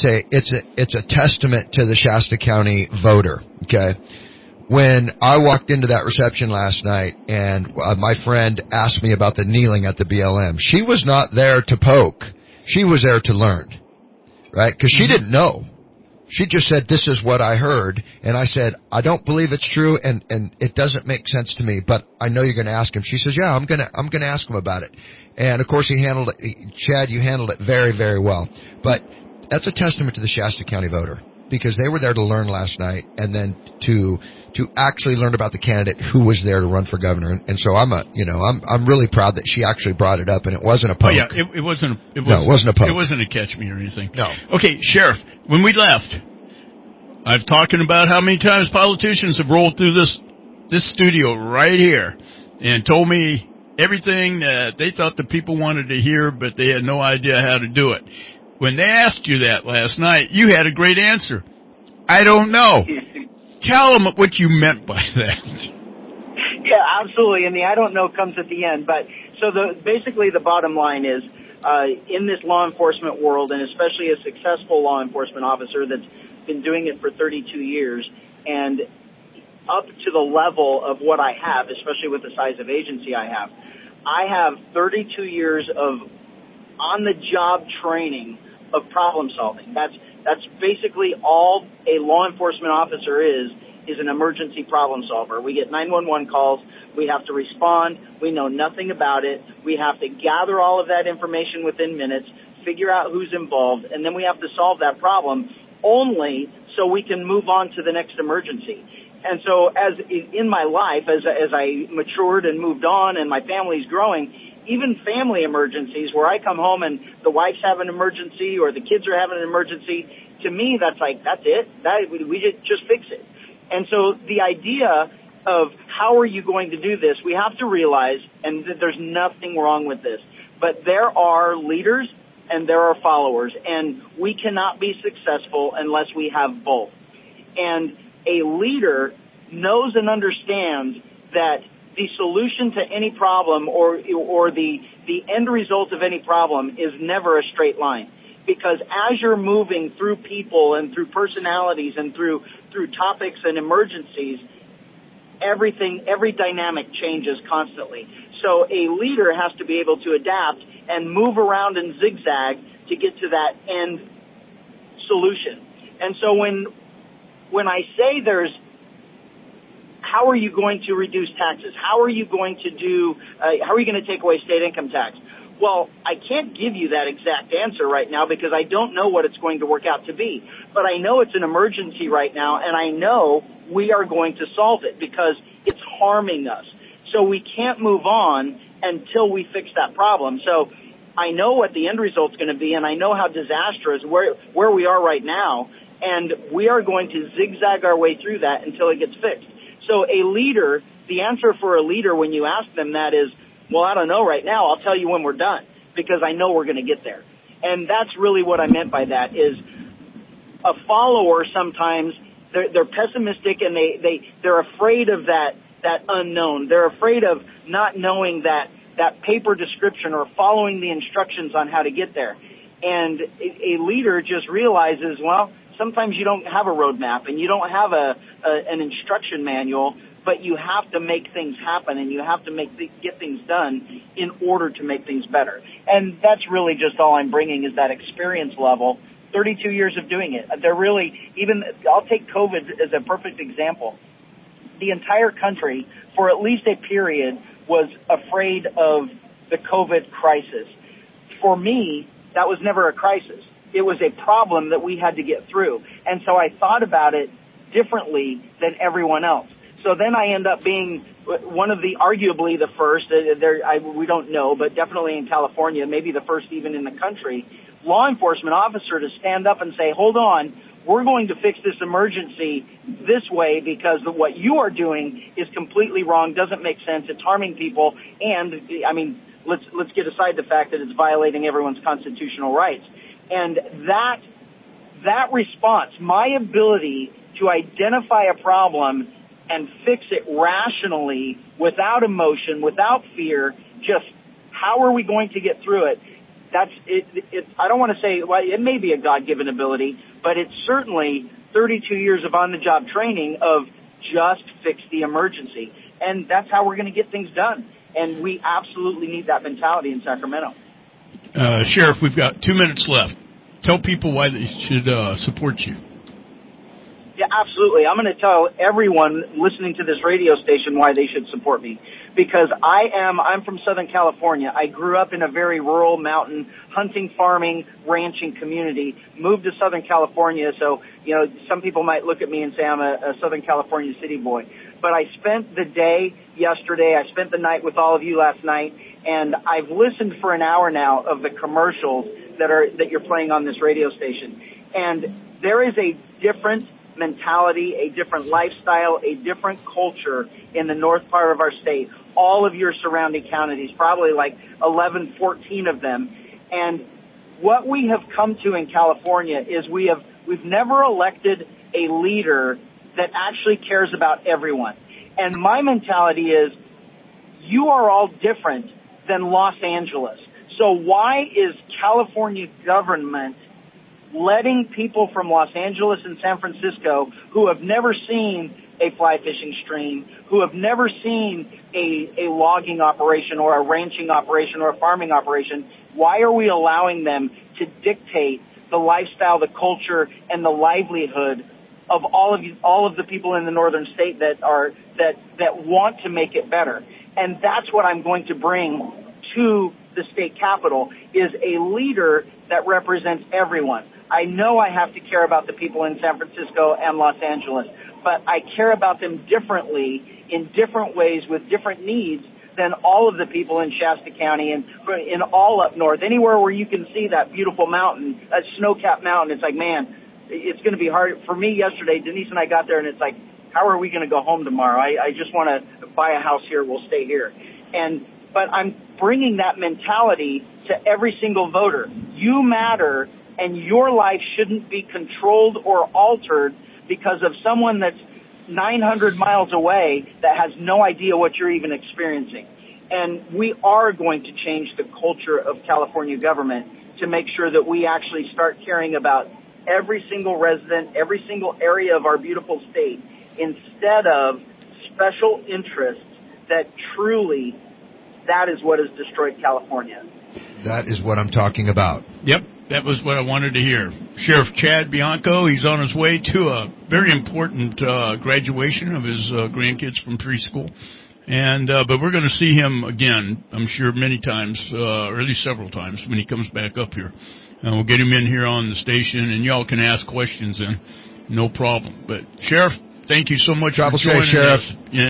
it's a testament to the Shasta County voter. Okay. When I walked into that reception last night and my friend asked me about the kneeling at the BLM, she was not there to poke. She was there to learn, right? Because she didn't know. She just said, this is what I heard. And I said, I don't believe it's true and it doesn't make sense to me, but I know you're going to ask him. She says, yeah, I'm going to ask him about it. And of course he handled it. Chad, you handled it very, very well. But that's a testament to the Shasta County voter because they were there to learn last night and then to actually learn about the candidate who was there to run for governor. And so I'm really proud that she actually brought it up and it wasn't a poke. Oh yeah, it wasn't a poke. It wasn't a catch me or anything. No. Okay, Sheriff, when we left, I've talking about how many times politicians have rolled through this studio right here and told me everything that they thought the people wanted to hear, but they had no idea how to do it. When they asked you that last night, you had a great answer. I don't know. Tell them what you meant by that. Yeah, absolutely. And the I don't know comes at the end. But so basically the bottom line is, in this law enforcement world, and especially a successful law enforcement officer that's been doing it for 32 years, and up to the level of what I have, especially with the size of agency I have 32 years of on-the-job training of problem solving. That's basically all a law enforcement officer is an emergency problem solver. We get 911 calls. We have to respond. We know nothing about it. We have to gather all of that information within minutes, figure out who's involved, and then we have to solve that problem only so we can move on to the next emergency. And so as in my life, as I matured and moved on and my family's growing, even family emergencies where I come home and the wife's having an emergency or the kids are having an emergency, to me that's it. We just fix it. And so the idea of how are you going to do this, we have to realize, and there's nothing wrong with this, but there are leaders and there are followers, and we cannot be successful unless we have both. And a leader knows and understands that the solution to any problem or the end result of any problem is never a straight line. Because as you're moving through people and through personalities and through topics and emergencies, every dynamic changes constantly. So a leader has to be able to adapt and move around and zigzag to get to that end solution. And so when I say how are you going to reduce taxes? How are you going to take away state income tax? Well, I can't give you that exact answer right now because I don't know what it's going to work out to be. But I know it's an emergency right now, and I know we are going to solve it because it's harming us. So we can't move on until we fix that problem. So I know what the end result's going to be, and I know how disastrous where we are right now, and we are going to zigzag our way through that until it gets fixed. So a leader, the answer for a leader when you ask them that is, well, I don't know right now. I'll tell you when we're done because I know we're going to get there. And that's really what I meant by that is a follower sometimes they're pessimistic and they're afraid of that unknown. They're afraid of not knowing that paper description or following the instructions on how to get there. And a leader just realizes, well, sometimes you don't have a roadmap and you don't have an instruction manual, but you have to make things happen and you have to get things done in order to make things better. And that's really just all I'm bringing is that experience level, 32 years of doing it. I'll take COVID as a perfect example. The entire country, for at least a period, was afraid of the COVID crisis. For me, that was never a crisis. It was a problem that we had to get through. And so I thought about it differently than everyone else. So then I end up being one of arguably the first, we don't know, but definitely in California, maybe the first even in the country, law enforcement officer to stand up and say, hold on, we're going to fix this emergency this way because what you are doing is completely wrong, doesn't make sense, it's harming people, and, let's get aside the fact that it's violating everyone's constitutional rights. And that response, my ability to identify a problem and fix it rationally, without emotion, without fear, just how are we going to get through it? That's it. I don't want to say, well, it may be a God-given ability, but it's certainly 32 years of on-the-job training of just fix the emergency. And that's how we're going to get things done. And we absolutely need that mentality in Sacramento. Sheriff, we've got 2 minutes left. Tell people why they should support you. Yeah, absolutely. I'm going to tell everyone listening to this radio station why they should support me. Because I'm from Southern California. I grew up in a very rural mountain hunting, farming, ranching community, moved to Southern California. So, some people might look at me and say I'm a Southern California city boy. But I spent the day yesterday, I spent the night with all of you last night, and I've listened for an hour now of the commercials that you're playing on this radio station. And there is a different mentality, a different lifestyle, a different culture in the north part of our state. All of your surrounding counties, probably like 11, 14 of them. And what we have come to in California is we've never elected a leader that actually cares about everyone. And my mentality is you are all different than Los Angeles. So why is California government letting people from Los Angeles and San Francisco who have never seen a fly fishing stream, who have never seen a logging operation or a ranching operation or a farming operation, why are we allowing them to dictate the lifestyle, the culture, and the livelihood of all of the people in the northern state that want to make it better? And that's what I'm going to bring to the state capitol, is a leader that represents everyone. I know I have to care about the people in San Francisco and Los Angeles, but I care about them differently in different ways with different needs than all of the people in Shasta County and in all up north. Anywhere where you can see that beautiful mountain, that snow-capped mountain, it's like, man, it's going to be hard. For me yesterday, Denise and I got there, and it's like, how are we going to go home tomorrow? I just want to buy a house here. We'll stay here. But I'm bringing that mentality to every single voter. You matter, and your life shouldn't be controlled or altered because of someone that's 900 miles away that has no idea what you're even experiencing. And we are going to change the culture of California government to make sure that we actually start caring about every single resident, every single area of our beautiful state, instead of special interests that truly, that is what has destroyed California. That is what I'm talking about. Yep, that was what I wanted to hear. Sheriff Chad Bianco, he's on his way to a very important graduation of his grandkids from preschool. But we're going to see him again, I'm sure, many times, or at least several times when he comes back up here. And we'll get him in here on the station, and y'all can ask questions then. No problem. But, Sheriff, thank you so much for joining us.